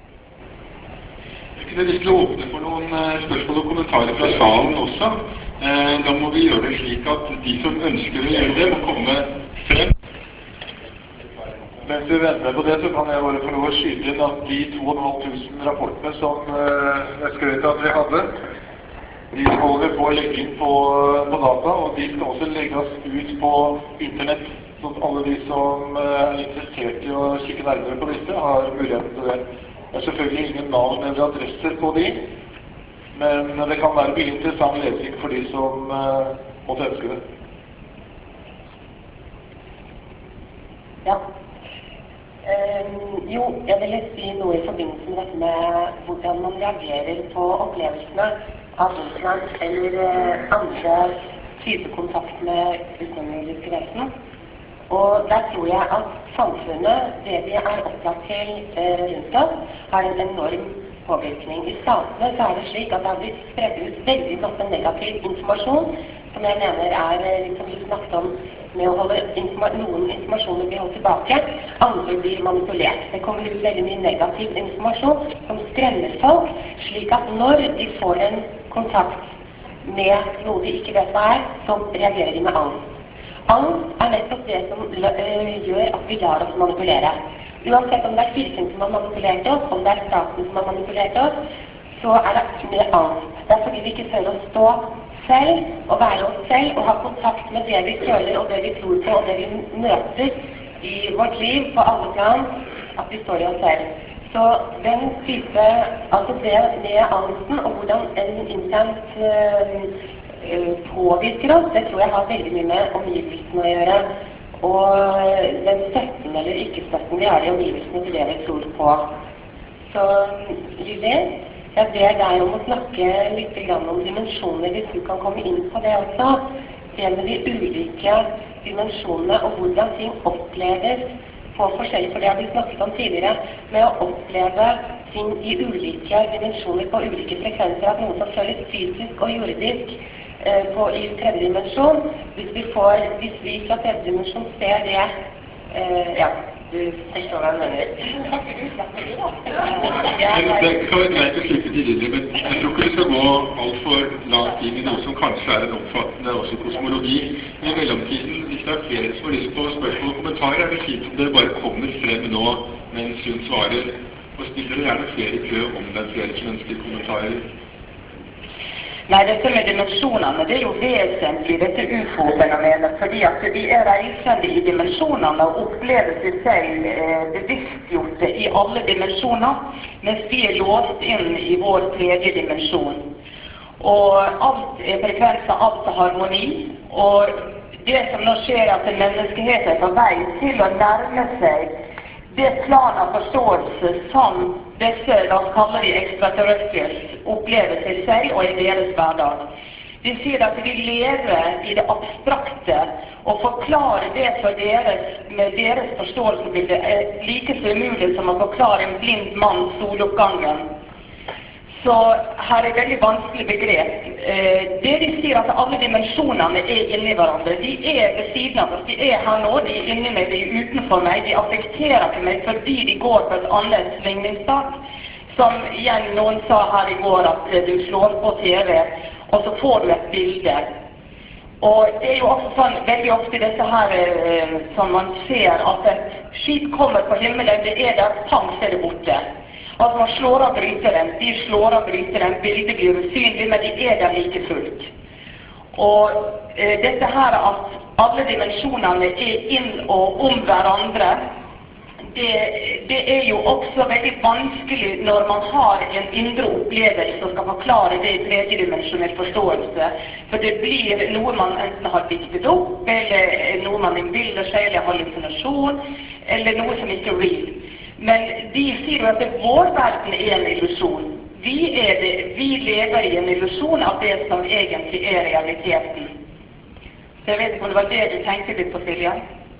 Jeg kunne lyst til å åpne for noen spørsmål og kommentarer fra salen også. Eh, da må vi gjøre det slik at de som ønsker å gjøre det, må komme frem. Mens vi venter på det, så kan jeg bare få lov å skyte inn at de to og et halvt tusen rapportene som eh, jeg skrøt at vi hadde, De holder på å legge inn på, på data, og de skal også legges ut på internett. Så alle de som er interessert i å kikke nærmere på disse, har muligheten til det. Det er selvfølgelig ingen navn eller adresser på de, men det kan være mye interessant lesing for de som uh, måtte ønske det. Ja. Um, jo, jeg vil si noe i forbindelse med dette med hvordan man reagerer på opplevelsene av Russland eller uh, andre typer kontakt med utenomjordiske vesen. Og der tror jeg at samfunnet, det vi er opptatt til uh, rundt oss, har en enorm påvirkning. I statene så er det slik at det har blitt spredt ut veldig masse negativ informasjon, som jeg mener er, liksom du snakket om, med å holde informa noen informasjoner blir holdt tilbake, andre blir manipulert. Det kommer ut veldig mye negativ informasjon som skremmer folk, slik at når de får en kontakt med noe de ikke vet hva er, så reagerer de med angst. Angst er nettopp det som uh, gjør at vi lar oss manipulere. Uansett om det er kirken som har manipulert oss, om det er staten som har manipulert oss, så er det med angst. Det er fordi vi ikke tør å stå selv og være oss selv og ha kontakt med det vi føler og det vi tror på og det vi møter i vårt liv på alle plan, at vi står i oss selv. Så den type, altså det med angsten og hvordan en internt øh, øh, påvirker oss, det tror jeg har veldig mye med omgivelsene å gjøre. Og den støtten eller ikke-støtten vi har i omgivelsene til det vi tror på. Så Julie, jeg ber deg om å snakke litt om dimensjoner, hvis du kan komme inn på det også. Det med de ulike dimensjonene og hvordan ting oppleves på forskjellig, for det har vi snakket om tidligere, med å oppleve ting i ulike dimensjoner på ulike frekvenser, at noe som føles fysisk og jordisk eh, på, i tredje dimensjon. Hvis vi, får, hvis vi fra tredje dimensjon ser det, eh, ja, du forstår hva jeg mener. Det kan være greit å slippe til videre, men jeg tror ikke vi skal gå alt for langt inn i noe som kanskje er en omfattende også kosmologi. Men i mellomtiden, hvis det er flere som har lyst på spørsmål og kommentarer, er det fint om det bare kommer frem nå mens hun svarer, og stiller det gjerne flere i kø om det er flere som ønsker kommentarer. Nei, dette med dimensjonene, det er jo vesentlig, dette U F O-fenomenet, fordi at vi er reisende i dimensjonene og opplever seg selv eh, bevisstgjorte i alle dimensjoner, mens vi er låst inn i vår tredje dimensjon. Og alt er frekvenser, alt er harmoni, og det som nå skjer er at menneskeheten er på vei til å nærme seg det plan av forståelse som disse, la oss kalle de extraterrestrials, opplever til seg og i deres hverdag. De sier at de lever i det abstrakte, og forklare det for deres, med deres forståelsesbilde er like så umulig som å forklare en blind mann soloppgangen. Så her er et veldig vanskelig begrep. Eh, det de sier at alle dimensjonene er inni hverandre. De er ved siden av oss, de er her nå, de er inni meg, de er utenfor meg, de affekterer til meg fordi de går på et annet svingningstak. Som igjen noen sa her i går at eh, du slår på T V, og så får du et bilde. Og det er jo også sånn, veldig ofte dette her eh, som man ser at et skip kommer på himmelen, det er der, pang, så er det borte. Altså man slår av bryteren, de slår av bryteren, bildet blir usynlig, men de er der like fullt. Og eh, dette her at alle dimensjonene er inn og om hverandre, det, det er jo også veldig vanskelig når man har en indre opplevelse og skal forklare det i tredjedimensjonell forståelse. For det blir noe man enten har diktet opp, eller noe man innbiller seg, eller hallusinasjon, eller noe som ikke er real. Men de sier jo at vår verden er en illusjon. Vi, er det, vi lever i en illusjon av det som egentlig er realiteten. Så jeg vet ikke om det var det du tenkte litt på, Silja?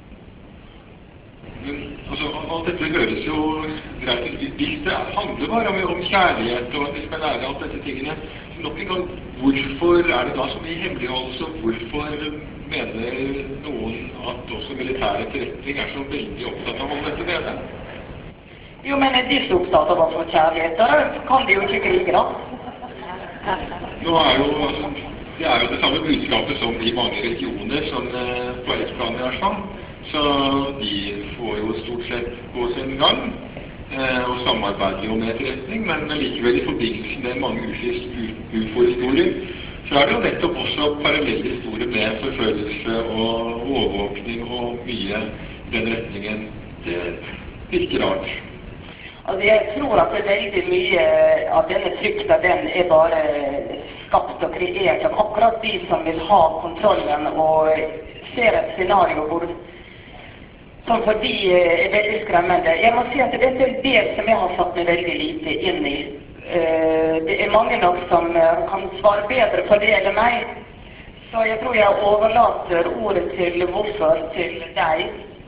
Men altså, alt dette høres jo greit ut. Hvis det handler bare om, om kjærlighet, og hvis man lærer alt disse tingene, nok en gang, hvorfor er det da så mye hemmeligholdelse, og hvorfor mener noen at også militær etterretning er så veldig opptatt av om dette nede? Jo, men er de så opptatt av å få kjærlighet, da kan de jo ikke krige, da. Nå er jo, altså, det er jo det samme budskapet som i mange regioner, som eh, på Esplanien er sånn. Så de får jo stort sett gå sin gang, eh, og samarbeider jo med etterretning, men likevel i forbindelse med mange U F O-historier, så er det jo nettopp også parallelle historier med forfølgelse og overvåkning og mye i den retningen. Det virker rart. Altså, jeg tror at det er veldig mye av denne frykta, den er bare skapt og kreert av akkurat de som vil ha kontrollen og ser et scenario hvor, som for de er veldig skremmende. Jeg må si at dette er det som jeg har satt meg veldig lite inn i. Det er mange nok som kan svare bedre for det eller meg, så jeg tror jeg overlater ordet til hvorfor til deg.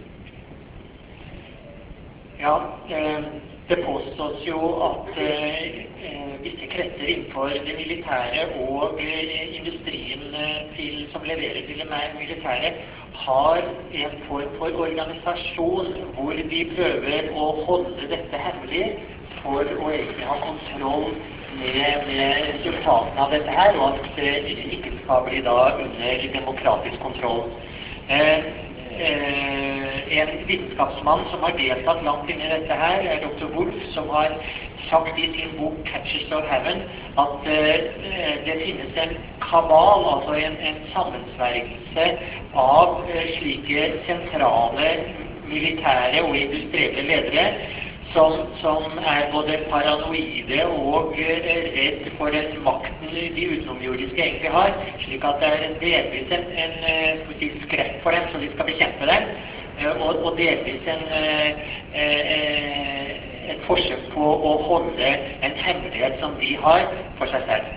Ja, eh, det påstås jo at eh, visse kretser innenfor det militære og eh, industrien eh, til, som leverer til det militære har en form for organisasjon hvor de prøver å holde dette hemmelig for å egentlig ha kontroll med, med resultatene av dette her, og at det ikke skal bli da under demokratisk kontroll. Eh, Eh, en vitenskapsmann som har deltatt langt inn i dette her, er doktor Wolf, som har sagt i sin bok Catches of Heaven at eh, det finnes en kabal, altså en, en sammensvergelse av eh, slike sentrale militære og industrielle ledere som, som er både paranoide og eh, redd for den makten de utenomjordiske egentlig har, slik at det er delvis en, en, en si, skrekk for dem, så de skal bekjempe dem, eh, og, og delvis en, eh, eh, et forsøk på å holde en hemmelighet som de har for seg selv.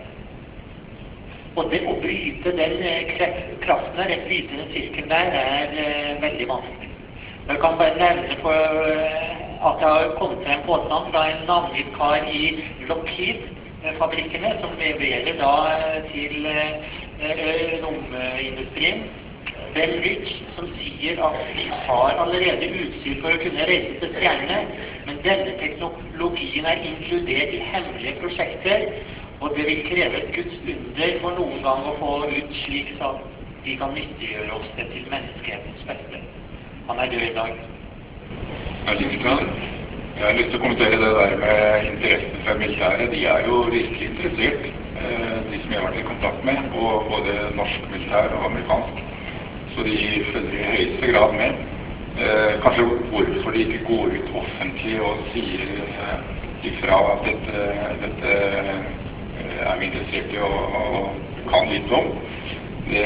Og det å bryte den kraften der, et bryte den sirkelen der, er eh, veldig vanskelig. Jeg kan bare nevne for at det har kommet en påstand fra en navngitt kar i Lockheed-fabrikkene, som leverer da til eh, romindustrien, Ben Rich, som sier at de har allerede utstyr for å kunne reise til stjernene, men denne teknologien er inkludert i hemmelige prosjekter, og det vil kreve et Guds under for noen gang å få ut slik at de kan nyttiggjøre oss det til menneskehetens beste. Han er død i dag. Ja, Lindstrand. Jeg har lyst til å kommentere det der med interessen for militæret. De er jo virkelig interessert, de som jeg har vært i kontakt med, og både norsk militær og amerikansk. Så de følger i høyeste grad med. Kanskje hvorfor de ikke går ut offentlig og sier ifra at dette, dette er vi interessert i og, og kan litt om. Det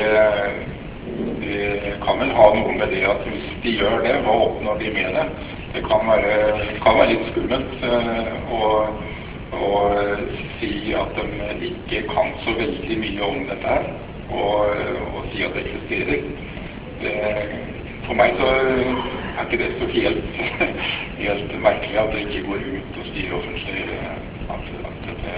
Det kan vel ha noe med det at hvis de gjør det, hva oppnår de med det? Det kan være, kan være litt skummelt å, å si at de ikke kan så veldig mye om dette her, og, og si at det eksisterer. Det, for meg så er ikke det så helt, helt merkelig at det ikke går ut og sier offentlig at, at dette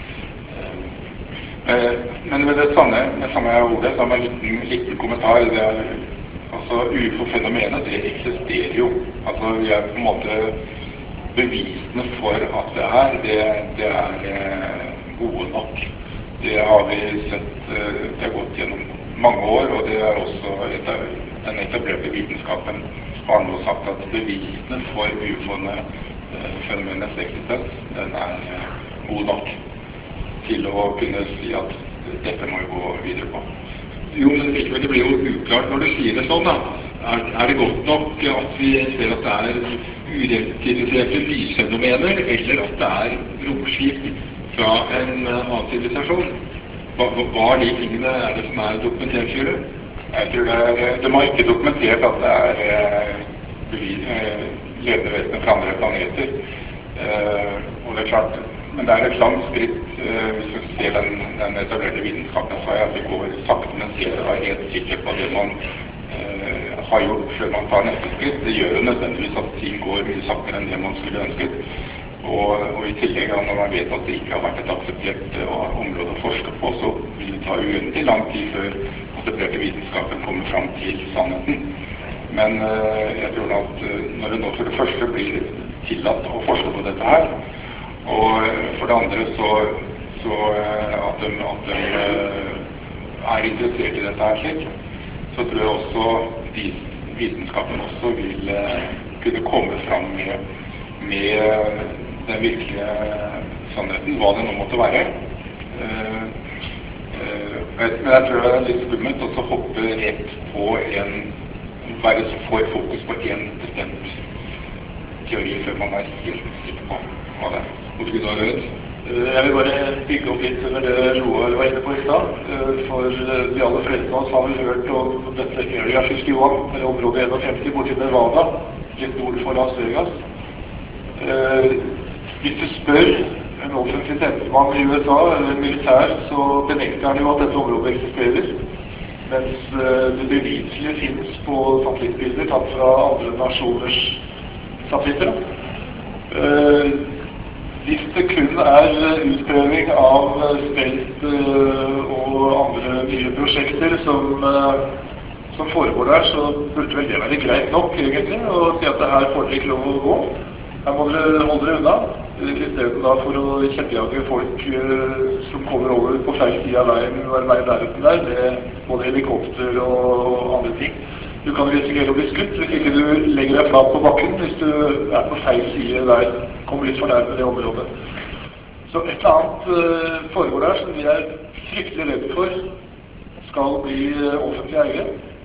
Men med det samme, med samme ordet, så har jeg en liten, liten kommentar. Det er, altså, U F O-fenomenet, det eksisterer jo. Altså, vi er på en måte bevisene for at det er, det, det er eh, gode nok. Det har vi sett, eh, det har gått gjennom mange år, og det er også et, den etablerte vitenskapen har nå sagt at bevisene for U F O-fenomenets eksistens, den er eh, god nok til å kunne si at dette må vi gå videre på. Jo, men likevel, det blir jo uklart når du sier det sånn, da. Er, er det godt nok at vi ser at det er uidentifierte lysfenomener, eller at det er romskip fra en annen sivilisasjon? Hva, hva er de tingene er det som er dokumentert, sier du? Jeg tror det er, de har ikke dokumentert at det er eh, ledende vesener fra andre planeter. Eh, og det er klart, men det er et langt skritt, eh, hvis du ser den, den etablerte vitenskapen, så er at det går sakte, men sikkert å være helt sikker på det man eh, har gjort før man tar neste skritt. Det gjør jo nødvendigvis at ting går mye saktere enn det man skulle ønsket. Og, og i tillegg, når man vet at det ikke har vært et akseptert uh, område å forske på, så vil det ta uendelig lang tid før etablerte vitenskapen kommer fram til sannheten. Men uh, jeg tror at uh, når det nå for det første blir tillatt å forske på dette her, og for det andre så, så at de, at de er interessert i dette her slik, så tror jeg også vitenskapen også vil kunne komme fram med, med den virkelige sannheten, hva det nå måtte være. vet, men jeg tror det er litt skummelt å hoppe rett på en, være så for fokus på en bestemt teori før man er helt sikker på hva det er. Hvor skulle du ha rød? Jeg vil bare bygge opp litt under det Roar var inne på i stad. For de aller fleste av oss har vel hørt om dette Area femtién, eller område femtién, borti Nevada, litt nord for Las Vegas. Hvis du spør en offentlig tjenestemann i U S A, eller en militær, så benekter han jo at dette området eksisterer. Mens det beviselig finnes på satellittbilder tatt fra andre nasjoners satellitter. Hvis det kun er utprøving av stelt og andre nye prosjekter som, som foregår der, så burde vel det være greit nok egentlig å si at det her får dere ikke lov å gå. Her må dere holde dere unna, i stedet da for å kjeppjage folk som kommer over på feil side av veien og er veien nærheten der, med både helikopter og andre ting. Du kan risikere å bli skutt hvis ikke du legger deg flat på bakken, hvis du er på feil side der, kommer litt for nærme det området. Så et eller annet uh, foregår der som vi er fryktelig redde for skal bli uh, offentlig eie.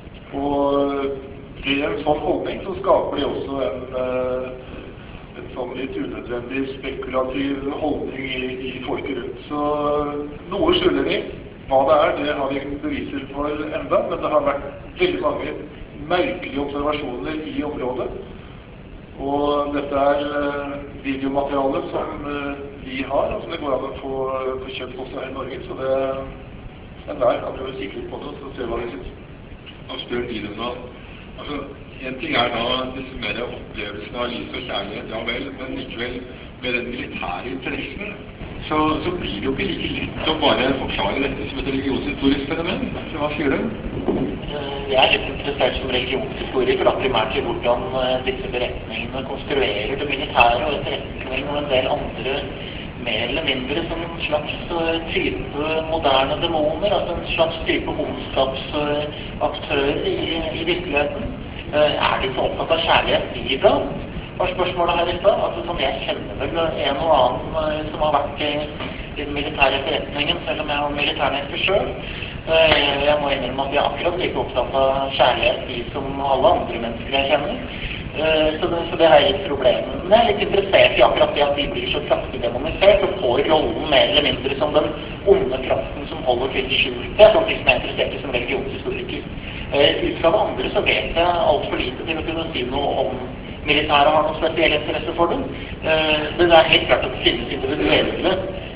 Og i en sånn holdning så skaper de også en, uh, en sånn litt unødvendig spekulativ holdning i, i folket rundt. Så uh, noe skylder de. Hva det er, det har vi ikke beviser for enda, men det har vært veldig mange merkelige observasjoner i området. Og dette er uh, videomateriale som uh, vi har, og som det går an å få, få kjøpt også her i Norge. Så det er der kan vi jo kikke litt på det og se hva vi synes. Og spør de dem da. Altså, en ting er da disse mer opplevelsene av lys og kjærlighet, ja vel, men likevel med den militære interessen, så, så blir det jo ikke like lett å bare forklare dette som et religionshistorisk fenomen. Så hva sier du? Jeg er litt interessert som religionshistoriker, da, primært i hvordan disse beretningene konstruerer det militære og etterretning og en del andre mer eller mindre som en slags type moderne demoner, altså en slags type ondskapsaktører i, i virkeligheten. Er de så opptatt av kjærlighet i iblant? Var spørsmålet her i sted. Altså, som jeg kjenner vel en og annen som har vært i, i den militære etterretningen, selv om jeg var militærnester selv. Jeg må innrømme at jeg er akkurat like opptatt av kjærlighet i som alle andre mennesker jeg kjenner. Så det, så det er et problem. Men jeg er litt interessert i akkurat det at de blir så kraftig demonisert og får rollen mer eller mindre som den onde kraften som holder til skjult. Det er sånn som jeg er interessert i som religionshistoriker. Ut fra det andre så vet jeg alt for lite til å kunne si noe om militæret har noen spesiell interesse for dem. Det er helt klart at det finnes individuelle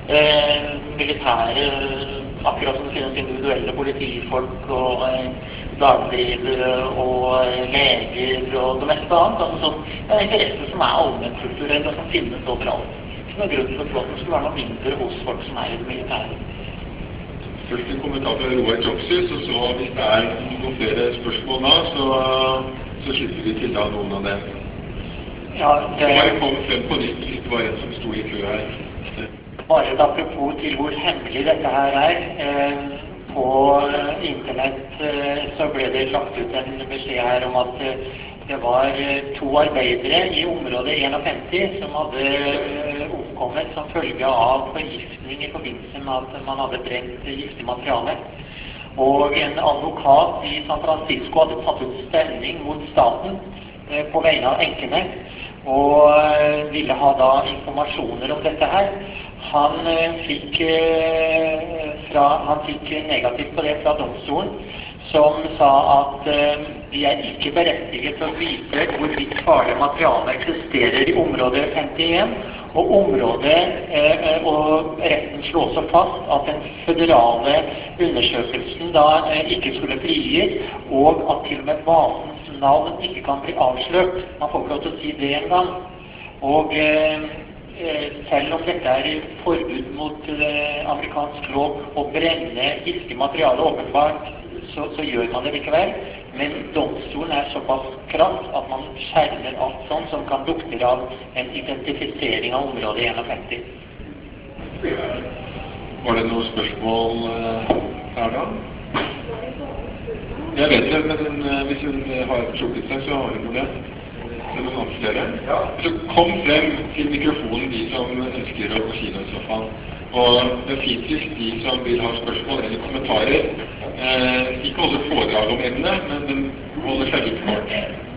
militære, akkurat som det finnes individuelle politifolk og dagdrivere og leger og det meste annet. Altså sånn, det er interesser som er allmennkulturelle og som finnes overalt. Ikke noe grunn til å tro at det skulle være noe mindre hos folk som er i det militære. Først en kommentar fra Roar Tjoksis, og så hvis det er noen flere spørsmål da, så, så slipper vi til da noen av dem. Ja, det... Bare kom frem på nytt hvis det var en som stod i kø her. Bare et apropos til hvor hemmelig dette her er. Eh, på internett eh, så ble det lagt ut en beskjed her om at eh, det var eh, to arbeidere i området femtién som hadde eh, omkommet som følge av forgiftning i forbindelse med at man hadde brent giftig materiale. Og en advokat i San Francisco hadde tatt ut stevning mot staten eh, på vegne av enkene, og eh, ville ha da informasjoner om dette her. Han eh, fikk, eh, fra, han fikk negativt på det fra domstolen, som sa at eh, de er ikke berettiget til å vite hvorvidt farlig materiale eksisterer i området femtién, og området eh, og retten slår også fast at den føderale undersøkelsen da eh, ikke skulle frigis, og at til og med basens navn ikke kan bli avslørt. Man får ikke lov til å si det en gang. Og eh, selv om dette er forbud mot eh, amerikansk lov å brenne giftig materiale åpenbart, så, så gjør man det likevel. Men domstolen er såpass krass at man skjermer alt sånt som kan lukte av en identifisering av området femtién. Var det noen spørsmål uh, her da? Jeg vet det, men uh, hvis hun har trukket seg, så har hun det. Det er noen flere. Ja. Så kom frem til mikrofonen de som ønsker å på kinosofaen. Og det finnes hvis de som vil ha spørsmål eller kommentarer, eh, ikke holde foredrag om emnet, men den holder seg litt kort.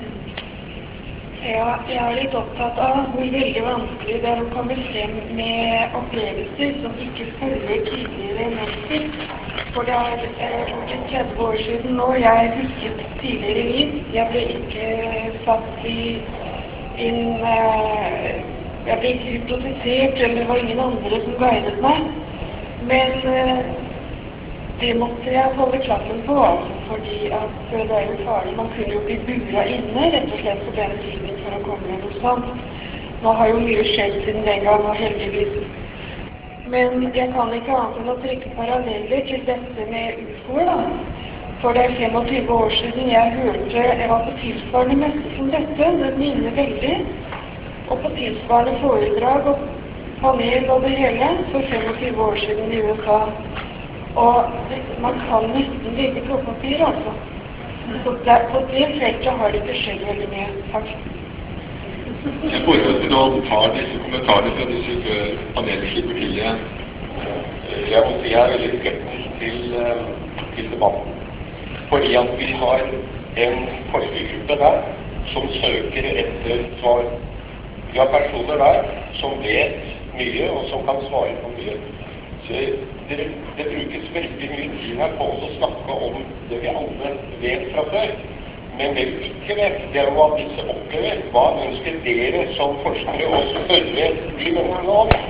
Ja, jeg er litt opptatt av hvor veldig vanskelig det er å komme frem med opplevelser som ikke følger tidligere mønster. For det er eh, tretti år siden nå, jeg husket tidligere liv. Jeg ble ikke satt i inn, eh, jeg ble ikke hypnotisert, eller det var ingen andre som guidet meg. Men eh, det måtte jeg holde klappen på, altså, fordi at det er jo farlig. Man kunne jo bli bura inne, rett og slett på den tiden for å komme med noe sant. Nå har jo mye skjedd siden den gang, og heldigvis. Men jeg kan ikke annet enn å trekke paralleller til dette med U F O-er, da. For det er femogtyve år siden jeg hørte, jeg var på tilsvarende messe som dette, det minner veldig, og på tilsvarende foredrag og panel og det hele, for femogtyve år siden i U S A. Og det, man kan nesten legge på papir, altså. Så der, på det feltet har det ikke skjedd veldig mye, faktisk. Jeg foreslår til å ta disse kommentarene fra disse paneler slipper til igjen. Jeg må si jeg er veldig skeptisk til, til debatten. Fordi at vi har en forskergruppe der som søker etter svar. Vi har personer der som vet mye og som kan svare på mye. Så det, det brukes veldig mye tid her på oss å snakke om det vi alle vet fra før. Men det vi ikke vet, det er hva disse opplever. Hva ønsker dere som forskere å spørre de menneskene om?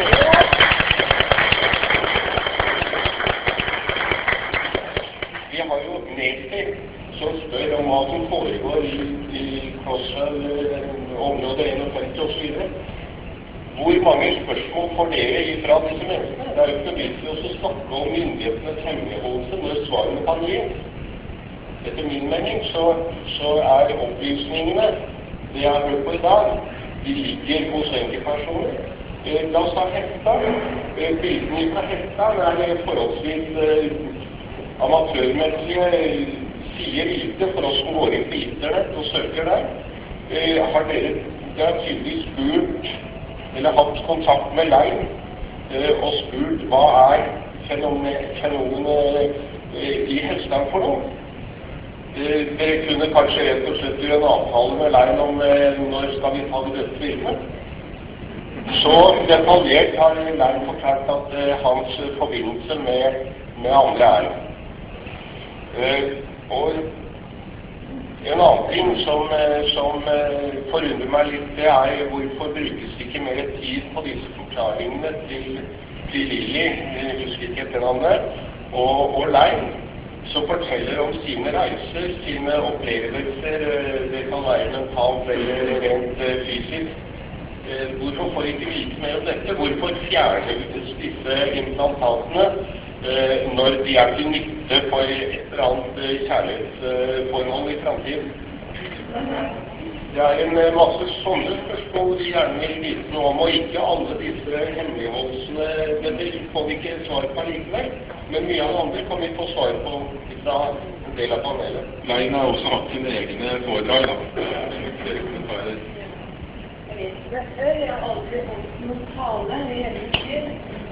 Vi har jo Nestor som spør om hva som foregår i, i Crossrail-området enogfemti og så videre. Hvor mange spørsmål får dere fra disse menneskene? Det er jo ikke vits i å snakke om myndighetenes hemmeligholdelse når svarene kan gi. Etter min mening så, så er opplysningene, det jeg har hørt på i dag, de ligger hos enkeltpersoner. Eh, la oss ta Hefta. Eh, bildene fra Hefta er forholdsvis eh, amatørmessige, sier lite for oss som går inn på internett og søker der. Eh, har dere, dere har tydeligvis spurt, eller hatt kontakt med Lein, eh, og spurt hva er fenomenet eh, i Hestland for noe? Dere kunne kanskje rett og slett gjøre en avtale med Lein om eh, når skal vi ta det dette filmet. Så detaljert har Lein forklart at eh, hans forbindelse med, med andre er. Eh, og en annen ting som, eh, som eh, forundrer meg litt, det er hvorfor brukes det ikke mer tid på disse forklaringene til, til Lili, jeg husker ikke etter navnet, og, og Lein, som forteller om sine reiser, sine opplevelser, det kan være mentalt eller rent fysisk. Hvorfor får ikke vite mer om dette? Hvorfor fjernes disse implantatene når de er til nytte for et eller annet kjærlighetsforhold i fremtiden? Det er en masse sånne spørsmål vi gjerne vil vite noe om, og ikke alle disse hemmeligholdsene. Dette får vi ikke svar på likevel, men mye av det andre kan vi få svar på fra en del av panelet. Lein har også hatt sine egne foredrag, da. Flere kommentarer. Jeg vet ikke det før, jeg har aldri holdt noen tale i hele mitt liv.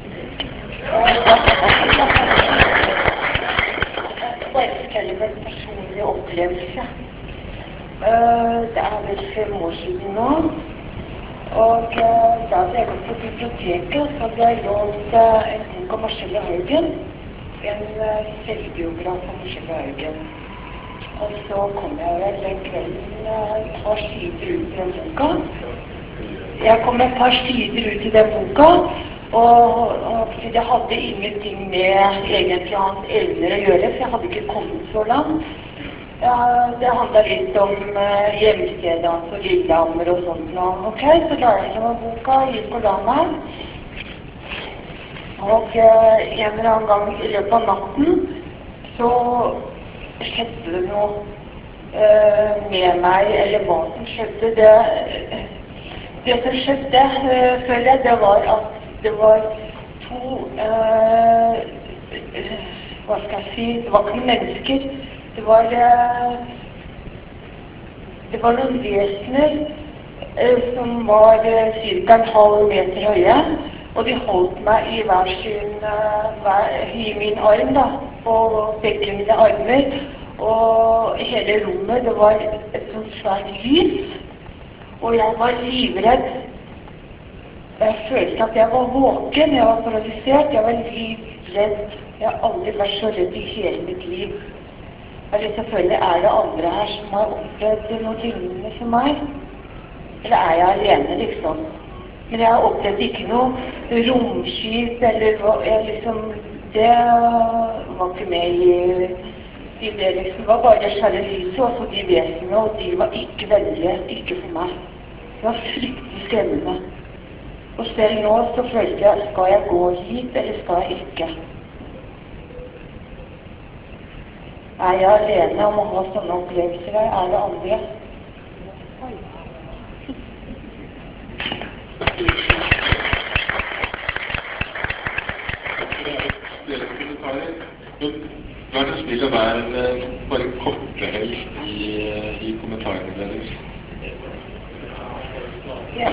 Jeg skal bare fortelle meg en personlig opplevelse. Uh, det er vel fem år siden nå, og uh, da hadde jeg gått på biblioteket, så hadde jeg lånt uh, en bok av Marcelle Haugen, en uh, selvbiograf av Marcelle Haugen. Og så kom jeg vel den kvelden uh, et par sider ut i den boka. Jeg kom et par sider ut i den boka, og, og jeg hadde ingenting med egentlig hans evner å gjøre, for jeg hadde ikke kommet så langt. Ja, det handler litt om uh, hjemstedet hans og Lillehammer og sånt nå. Ok, så la jeg meg boka, gikk og la meg. Og uh, en eller annen gang i løpet av natten så skjedde det noe uh, med meg, eller hva som skjedde. Det, det som skjedde, uh, føler jeg, det var at det var to, uh, hva skal jeg si, det var ikke mennesker. Det var, det var noen vesener som var cirka en halv meter høye, Og de holdt meg i hver sin, hver, i min arm da, og begge mine armer. Og hele rommet, det var et sånt svært lys. Og jeg var livredd. Jeg følte at jeg var våken, jeg var paralysert, jeg var livredd. Jeg har aldri vært så redd i hele mitt liv. Eller selvfølgelig er det andre her som har opplevd noe lignende for meg. Eller er jeg alene, liksom? Men jeg har opplevd ikke noe romskip, eller jeg liksom, det var ikke med i, i det liksom. Det var bare det skjære lyset, og så de vesenene, og de var ikke vennlige, ikke for meg. Det var fryktelig skremmende. Og selv nå så følte jeg, skal jeg gå hit, eller skal jeg ikke? Er jeg alene om å ha sånne opplevelser, eller er det andre? Dere kommentarer. Vær så snill å være bare korte helst i, i kommentarene deres. Ja.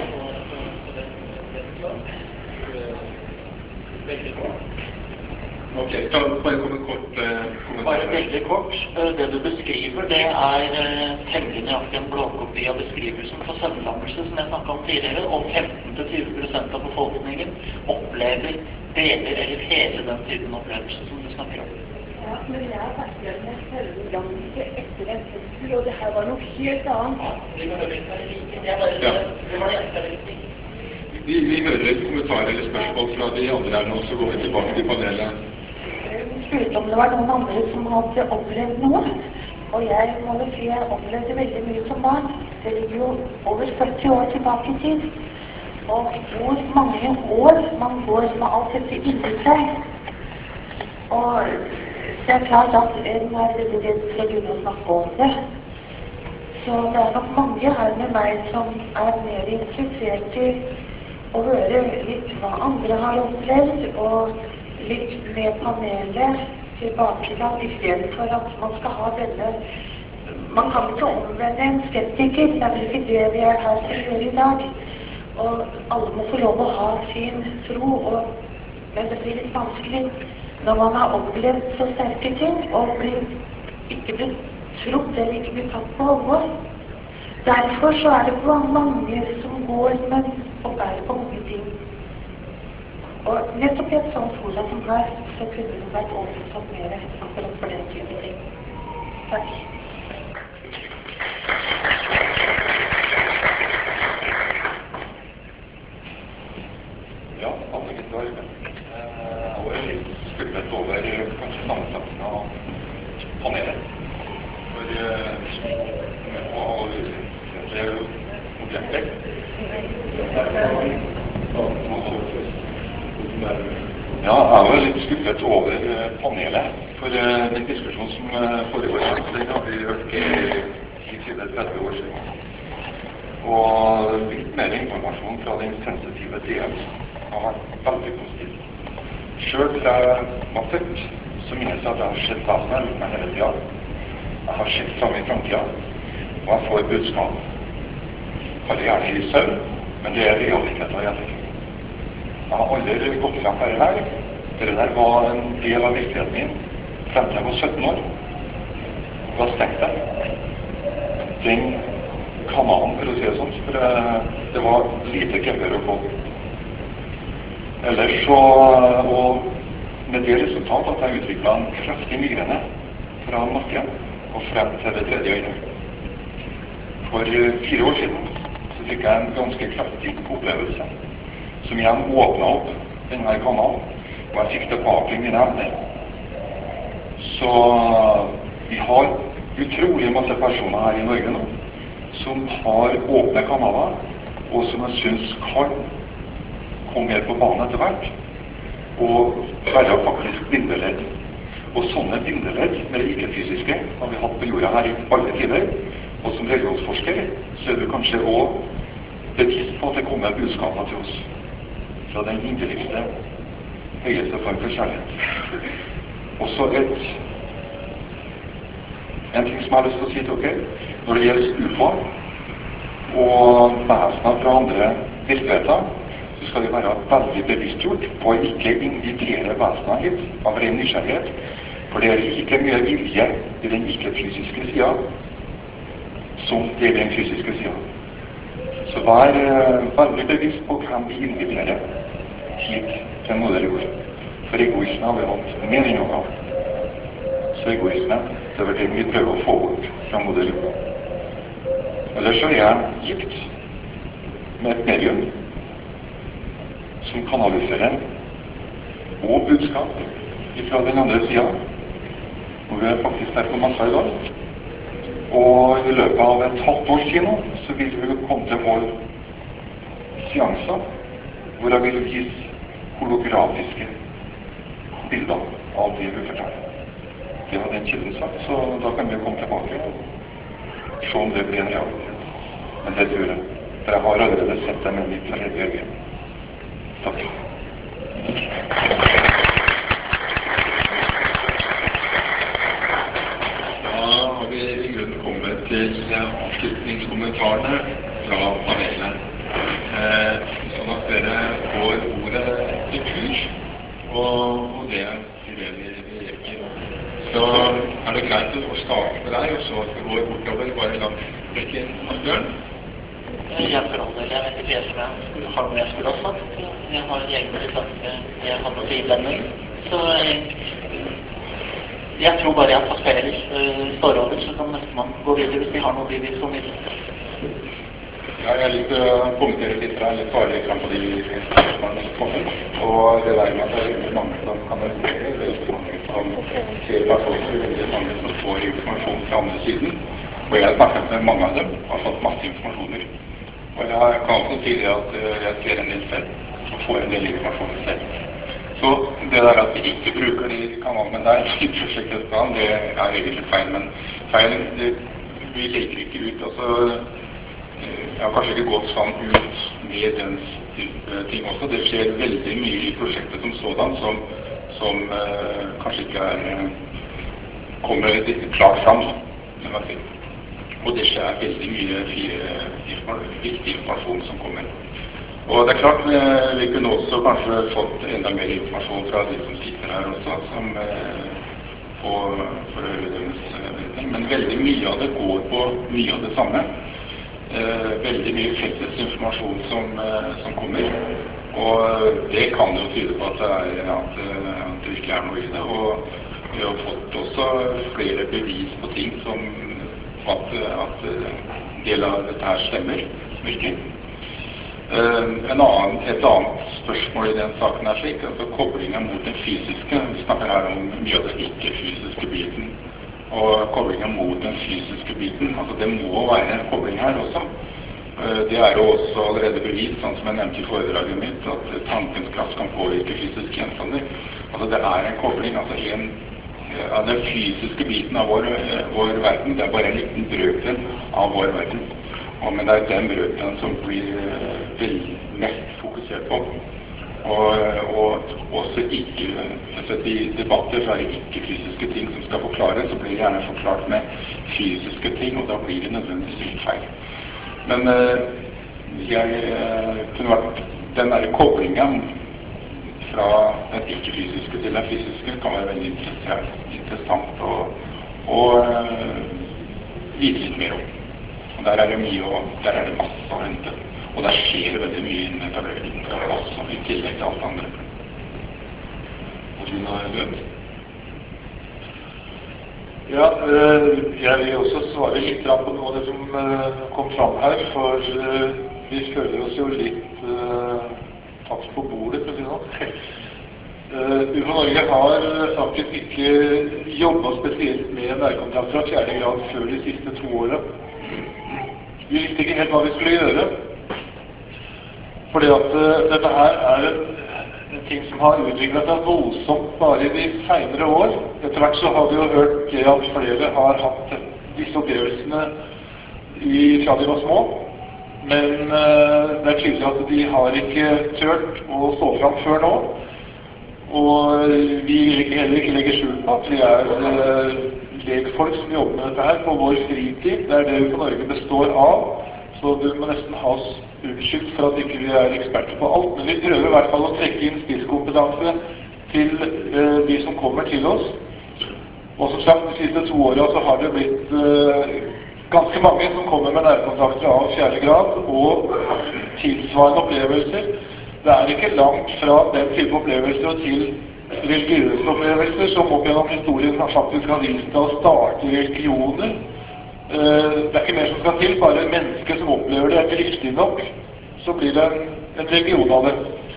Ok, ta bare komme kort eh, Bare veldig kort. Det du beskriver, det er eh, temmelig nøyaktig en blåkopi av beskrivelsen for søvnlammelse som jeg snakket om tidligere, og femten til tyve prosent av befolkningen opplever deler eller hele den typen opplevelse som du snakker om. Ja, men jeg har vært med søvnlammelse etter en fødsel, og det her var noe helt annet. Vi behøver ikke være like. Det er bare, Ja. det var det jeg skal si. Vi, vi hører kommentarer eller spørsmål fra de andre her nå, så går vi tilbake til panelet. Spurte om det var noen andre som hadde opplevd noe. Og jeg må jo si jeg opplevde veldig mye som barn. Det ligger jo over førti år tilbake i tid. Og hvor mange år man går med alt dette inni seg. Og det er klart at en er veldig redd for å begynne å snakke om det. Så det er nok mange her med meg som er mer interessert i å høre litt hva andre har opplevd, og litt med panelet tilbakelagt i stedet for at man skal ha denne. Man kan ikke omvende en skeptiker, det er vel ikke det vi er her til å gjøre i dag. Og alle må få lov å ha sin tro, og, men det blir litt vanskelig når man har opplevd så sterke ting, og blir, ikke blir trodd eller ikke blir tatt på alvor. Derfor så er det mange som går, men og bærer på mange ting. Og nettopp i et sånt forum som her, så kunne det vært oversatt mer akkurat for den type ting. Takk. Ja, alle litt var eh, og litt skuffet over kanskje sammensetningen av panelet. For eh, og det er jo objekter. Ja, jeg var litt skuffet over eh, panelet, for eh, den diskusjonen som eh, foregår her, den har vi hørt i ti til tretti år siden. Og litt mer informasjon fra den sensitive delen har vært veldig positivt. Selv da jeg var født, så minnes jeg at jeg har sett vesener rundt meg hele tiden. Jeg har sett frem i fremtiden, og jeg får budskap. Jeg kaller gjerne i søvn, men det er realiteter i ettertid. Jeg har aldri gått frem for det her. Det der var en del av virkeligheten min frem til jeg var sytten år. Da stengte jeg. Den kanalen, for å si det sånn, for det var lite gøyere å få. Ellers så, og med det resultat at jeg utviklet en kraftig migrene fra nakken og frem til det tredje øynet. For fire år siden så fikk jeg en ganske kraftig opplevelse som igjen åpnet opp denne kanalen, og jeg fikk tilbake mine evner. Så vi har utrolig masse personer her i Norge nå, som har åpne kanaler, og som jeg synes kan komme mer på banen etter hvert, og være faktisk bindeledd. Og sånne bindeledd med det ikke-fysiske har vi hatt på jorda her i alle tider, og som religionsforsker så er du kanskje også bevisst på at det kommer budskaper til oss fra den inderligste, høyeste form for kjærlighet. Også et en ting som jeg har lyst til å si til dere, når det gjelder U F O og vesener fra andre virkeligheter, så så skal de være veldig bevisstgjort på å ikke invitere vesenet hit av ren nysgjerrighet, for det er like mye vilje i den ikke-fysiske siden som i den fysiske siden. Så vær uh, veldig bevisst på hvem vi inviterer hit til moder jord. For egoisme har vi hatt mer enn noe av. Så egoisme, det er det vi prøver å få bort fra moder jord. Ellers så er jeg gift med et medium som kanaliserer og budskap fra den andre siden. Og vi er faktisk der på masse i dag. Og i løpet av et halvt års tid nå, så vil vi komme til vår seanser, hvor jeg vil vise holografiske bilder av det vi forteller. Det har den kilden sagt, så da kan vi komme tilbake og se om det blir en realitet. Men det tror jeg. For jeg har allerede sett det med mitt tredje øye. Takk. Har vi i grunnen kommet til avslutningskommentarene fra panelet. Eh, sånn at dere får ordet til kurs, og, og det er det vi reker. Så er det greit å starte med deg, og så at vi går bortover bare langs rekken, Asbjørn? Jeg for all del, jeg vet ikke helt om jeg skulle ha noe jeg skulle ha sagt. Jeg har egentlig sagt det jeg hadde til innledning. Så jeg tror bare jeg passerer uh, står over, så kan nestemann gå videre hvis de har noe de vil formidle. Ja, jeg har lyst til å kommentere litt fra litt farlig fram på de spørsmålene som kommer. Og det der med at det er veldig mange som kanaliserer, veldig mange som ser personer, veldig mange som får informasjon fra andre siden. Og jeg har snakket med mange av dem, har fått masse informasjoner. Og jeg kan også si det at jeg ser en del selv, og får en del informasjon selv. Så det der at vi ikke bruker de kanalene der i prosjektplan, det er egentlig feil, men feil, det, vi leker ikke ut, altså, jeg har kanskje ikke gått sånn ut med den type ting også. Det skjer veldig mye i prosjektet som sådan, som, som uh, kanskje ikke er, kommer klart fram, kan man si. Og det skjer veldig mye viktig informasjon som kommer. Og det er klart, vi, vi kunne også kanskje fått enda mer informasjon fra de som sitter her også, som eh, på, for å høre deres mening. Men veldig mye av det går på mye av det samme. Eh, veldig mye felles informasjon som, eh, som kommer. Og det kan jo tyde på at det, er, at, at det virkelig er noe i det. Og vi har fått også flere bevis på ting som at, at del av dette her stemmer, virkelig. Uh, en annen, et annet spørsmål i den saken er slik, altså koblingen mot den fysiske. Vi snakker her om mye av den ikke-fysiske biten. Og koblingen mot den fysiske biten, altså det må være en kobling her også. Uh, det er jo også allerede bevist, sånn som jeg nevnte i foredraget mitt, at tankens kraft kan påvirke fysiske gjenstander. Altså det er en kobling, altså en, ja, den fysiske biten av vår, vår verden, det er bare en liten brøkdel av vår verden. Og, men det er den brøkdelen som blir uh, veldig mest fokusert på. Og, og også ikke, altså i debatter så er det ikke-fysiske ting som skal forklares, så blir det gjerne forklart med fysiske ting, og da blir det nødvendigvis litt feil. Men uh, jeg uh, kunne vært, den der koblingen fra den ikke-fysiske til den fysiske kan være veldig interessant å, å uh, vite litt mer om. Og der er det mye, og der er det masse å hente. Og der skjer det veldig mye innen etableringen også, i tillegg til alt andre. Og du har dømt? Ja, jeg vil også svare litt på noe av det som kom fram her, for vi føler oss jo litt tatt på bordet, for å si sånn. U F O Norge har faktisk ikke jobbet spesielt med nærkontakt fra fjerde grad før de siste to årene. Vi visste ikke helt hva vi skulle gjøre, fordi at uh, dette her er en, en ting som har utviklet seg voldsomt bare i de senere år. Etter hvert så har vi jo hørt det at flere har hatt disse opplevelsene i, fra de var små, men uh, det er tydelig at de har ikke tørt å stå fram før nå. Og vi vil ikke heller ikke legge skjul på at vi er uh, legfolk som jobber med dette her på vår fritid. Det er det U F O Norge består av. Så du må nesten ha oss unnskyldt for at ikke vi er eksperter på alt, men vi prøver i hvert fall å trekke inn spisskompetanse til eh, de som kommer til oss. Og som sagt, de siste to årene så har det blitt eh, ganske mange som kommer med nærkontakter av fjerde grad og tilsvarende opplevelser. Det er ikke langt fra den type opplevelser til religiøse opplevelser som opp gjennom historien faktisk har vist til å starte religioner. Det er ikke mer som skal til, bare mennesker som opplever det er riktig nok, så blir det en, en religion av det.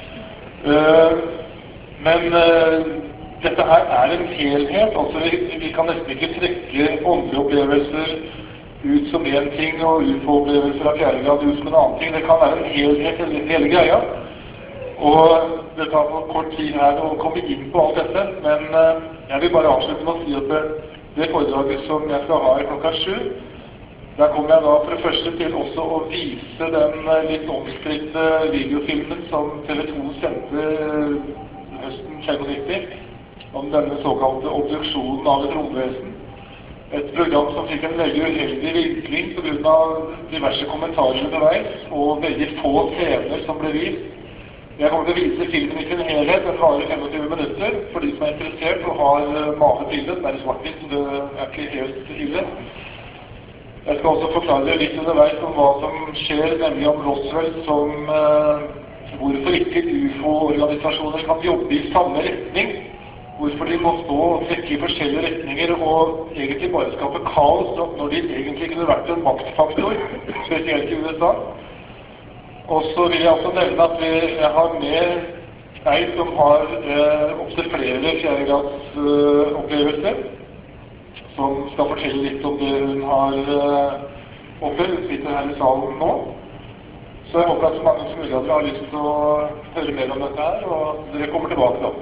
Men dette her er en helhet, altså vi, vi kan nesten ikke trekke åndelige opplevelser ut som en ting, og U F O-opplevelser av fjerde grad ut som en annen ting. Det kan være en helhet, hele, hele greia. Og det tar for kort tid her å komme inn på alt dette, men jeg vil bare avslutte med å si at det, det foredraget som jeg skal ha i klokka sju, der kommer jeg da for det første til også å vise den litt omstridte videofilmen som T V to sendte høsten femognitti om denne såkalte obduksjonen av et romvesen. Et program som fikk en veldig uheldig vinkling på grunn av diverse kommentarer underveis og veldig få scener som ble vist. Jeg kommer til å vise filmen i sin helhet, den varer femogtyve minutter, for de som er interessert og har malet bildet. Det er svart-hvitt, så det er ikke helt ille. Jeg skal også forklare litt underveis om hva som skjer, nemlig om Roswell, som eh, hvorfor ikke U F O-organisasjoner kan jobbe i samme retning, hvorfor de må stå og trekke i forskjellige retninger og egentlig bare skape kaos når de egentlig kunne vært en maktfaktor, spesielt i U S A. Og så vil jeg også nevne at vi har med ei som har eh, opptil flere fjerdegrads eh, opplevelser, som skal fortelle litt om det hun har eh, opplevd. Hun sitter her i salen nå. Så jeg håper at så mange som mulig av dere har lyst til å høre mer om dette her, og dere kommer tilbake da.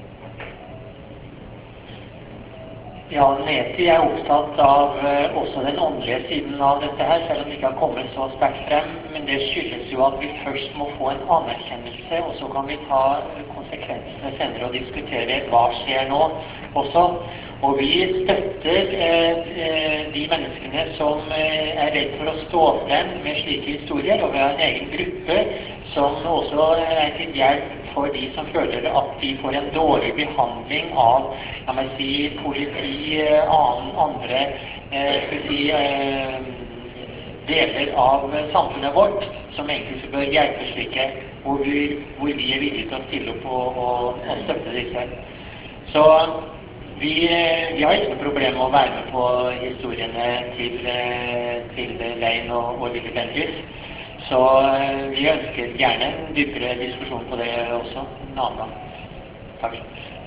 Ja, Neti er opptatt av uh, også den åndelige siden av dette her, selv om det ikke har kommet så sterkt frem. Men det skyldes jo at vi først må få en anerkjennelse, og så kan vi ta konsekvensene senere og diskutere hva skjer nå også. Og vi støtter uh, de menneskene som uh, er redd for å stå frem med slike historier, og vi har en egen gruppe som også er til hjelp for de som føler at de får en dårlig behandling av, la meg si, politi, annen, andre, eh, skal si, eh, deler av samfunnet vårt, som egentlig bør hjelpe slike, hvor vi, hvor vi er villige til å stille opp og, og, og støtte disse. Så vi, vi har ikke noe problem med å være med på historiene til, til Lane og, og Lille Bendriss. Så vi ønsker gjerne en dypere diskusjon på det også en annen gang. Takk.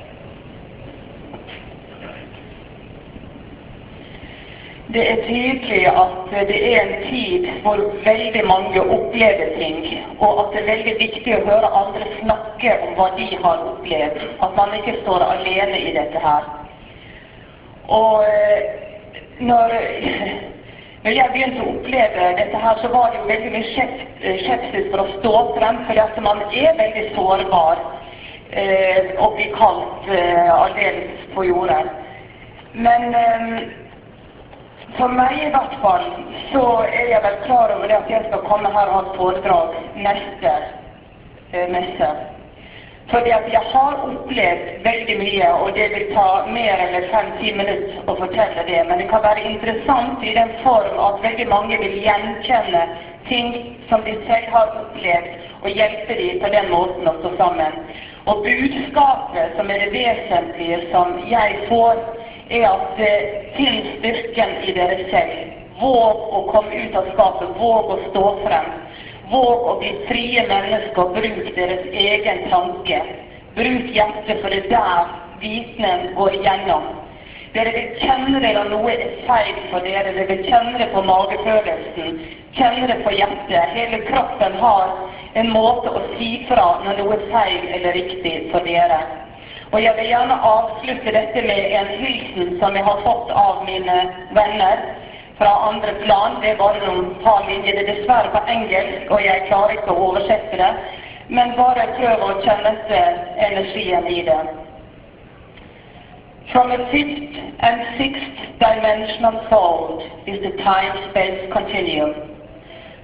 Det er tydelig at det er en tid hvor veldig mange opplever ting, og at det er veldig viktig å høre andre snakke om hva de har opplevd, at man ikke står alene i dette her. Og når... Når jeg begynte å oppleve dette her, så var det jo veldig mye skepsis for å stå frem, fordi at man er veldig sårbar eh, og blir kalt eh, aldeles på jorden. Men eh, for meg i hvert fall, så er jeg vel klar over det at jeg skal komme her og ha et foredrag neste eh, messe. Fordi at jeg har opplevd veldig mye, og det vil ta mer eller fem-ti minutter å fortelle det. Men det kan være interessant i den form at veldig mange vil gjenkjenne ting som de selv har opplevd, og hjelpe dem på den måten å stå sammen. Og budskapet som er det vesentlige som jeg får, er at uh, finn styrken i dere selv. Våg å komme ut av skapet, våg å stå frem. Våg å bli frie mennesker, bruk deres egen tanke. Bruk hjertet, for det er der vitnen går igjennom. Dere vil kjenne det når noe er feil for dere. Dere vil kjenne det på magefølelsen, kjenne det på hjertet. Hele kroppen har en måte å si fra når noe er feil eller riktig for dere. Og jeg vil gjerne avslutte dette med en hilsen som jeg har fått av mine venner fra andre plan. Det er bare noen par linjer. Det er dessverre på engelsk, og jeg klarer ikke å oversette det. Men bare prøv å kjenne etter energien i det. From a fifth and sixth dimensional fold is the time-space continuum.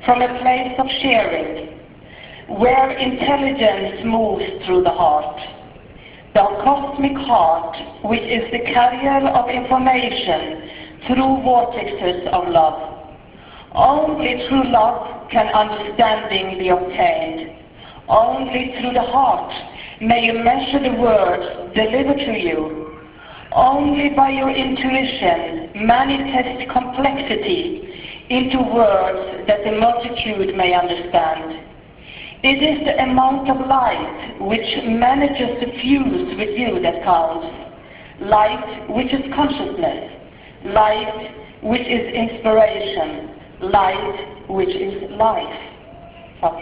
from a place of sharing, where intelligence moves through the heart, the cosmic heart, which is the carrier of information through vortexes of love. Only through love can understanding be obtained. Only through the heart may you measure the words delivered to you. Only by your intuition manifest complexity into words that the multitude may understand. It is the amount of light which manages to fuse with you that counts. Light which is consciousness. Light which is inspiration. Light which is life. Takk.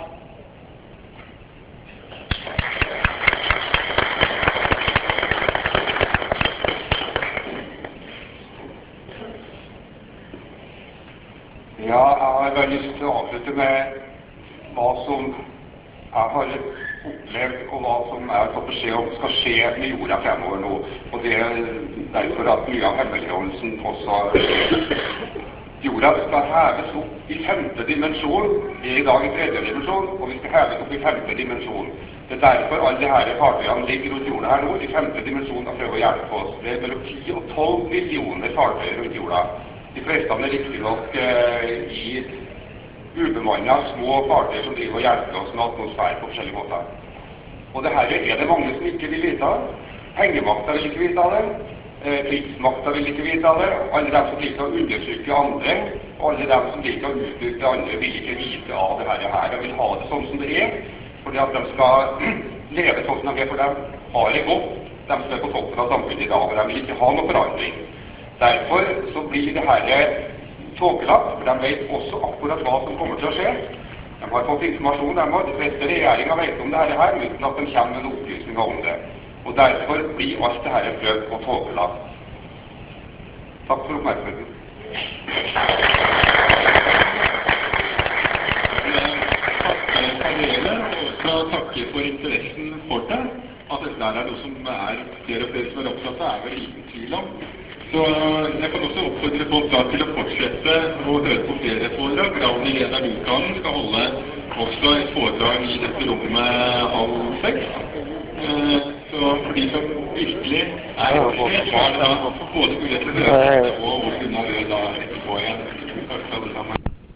Ja, jeg har bare lyst til å avslutte med hva som jeg har opplevd, og hva som jeg har fått beskjed om skal skje med jorda fremover nå. Og det er derfor at mye av hemmeligholdelsen også skjer. Jorda skal heves opp i femte dimensjon. Vi er i dag i tredje dimensjon, og vi skal heves opp i femte dimensjon. Det er derfor alle disse fartøyene ligger rundt jorda her nå, i femte dimensjon, og prøver å hjelpe oss. Det er mellom ti og tolv millioner fartøyer rundt jorda. De fleste av dem er riktig nok eh, i ubemannet små fartøyer som driver og hjelper oss med atmosfære på forskjellige måter. Og det her er det mange som ikke vil vite av. Pengemakta vil ikke vite av det. Eh, krigsmakta vil ikke vite av det. Alle dem som liker å undersøke andre, og alle dem som liker å utnytte andre, vil ikke vite av det her. De vil ha det sånn som det er, fordi at de skal leve sånn som de er, for de har det godt. De som er på toppen av samfunnet i dag, og de vil ikke ha noe forandring. Derfor så blir det her tåkelagt, for de vet også akkurat hva som kommer til å skje. De har fått informasjon, de har, de fleste regjeringer vet om det her, uten at de kommer med opplysninger om det. Og derfor blir alt det her prøvd og tåkelagt. Takk for oppmerksomheten. Jeg takker og takker for interessen for det. At dette er noe som er flere og flere som er opptatt av, er vel liten tvil om. Så jeg kan også oppfordre folk da til å fortsette å høre på flere foredrag. Ravn Irena Lukan skal holde også et foredrag i dette rommet halv seks. Så for de som virkelig er opptatt, så er det da både mulighet til å høre og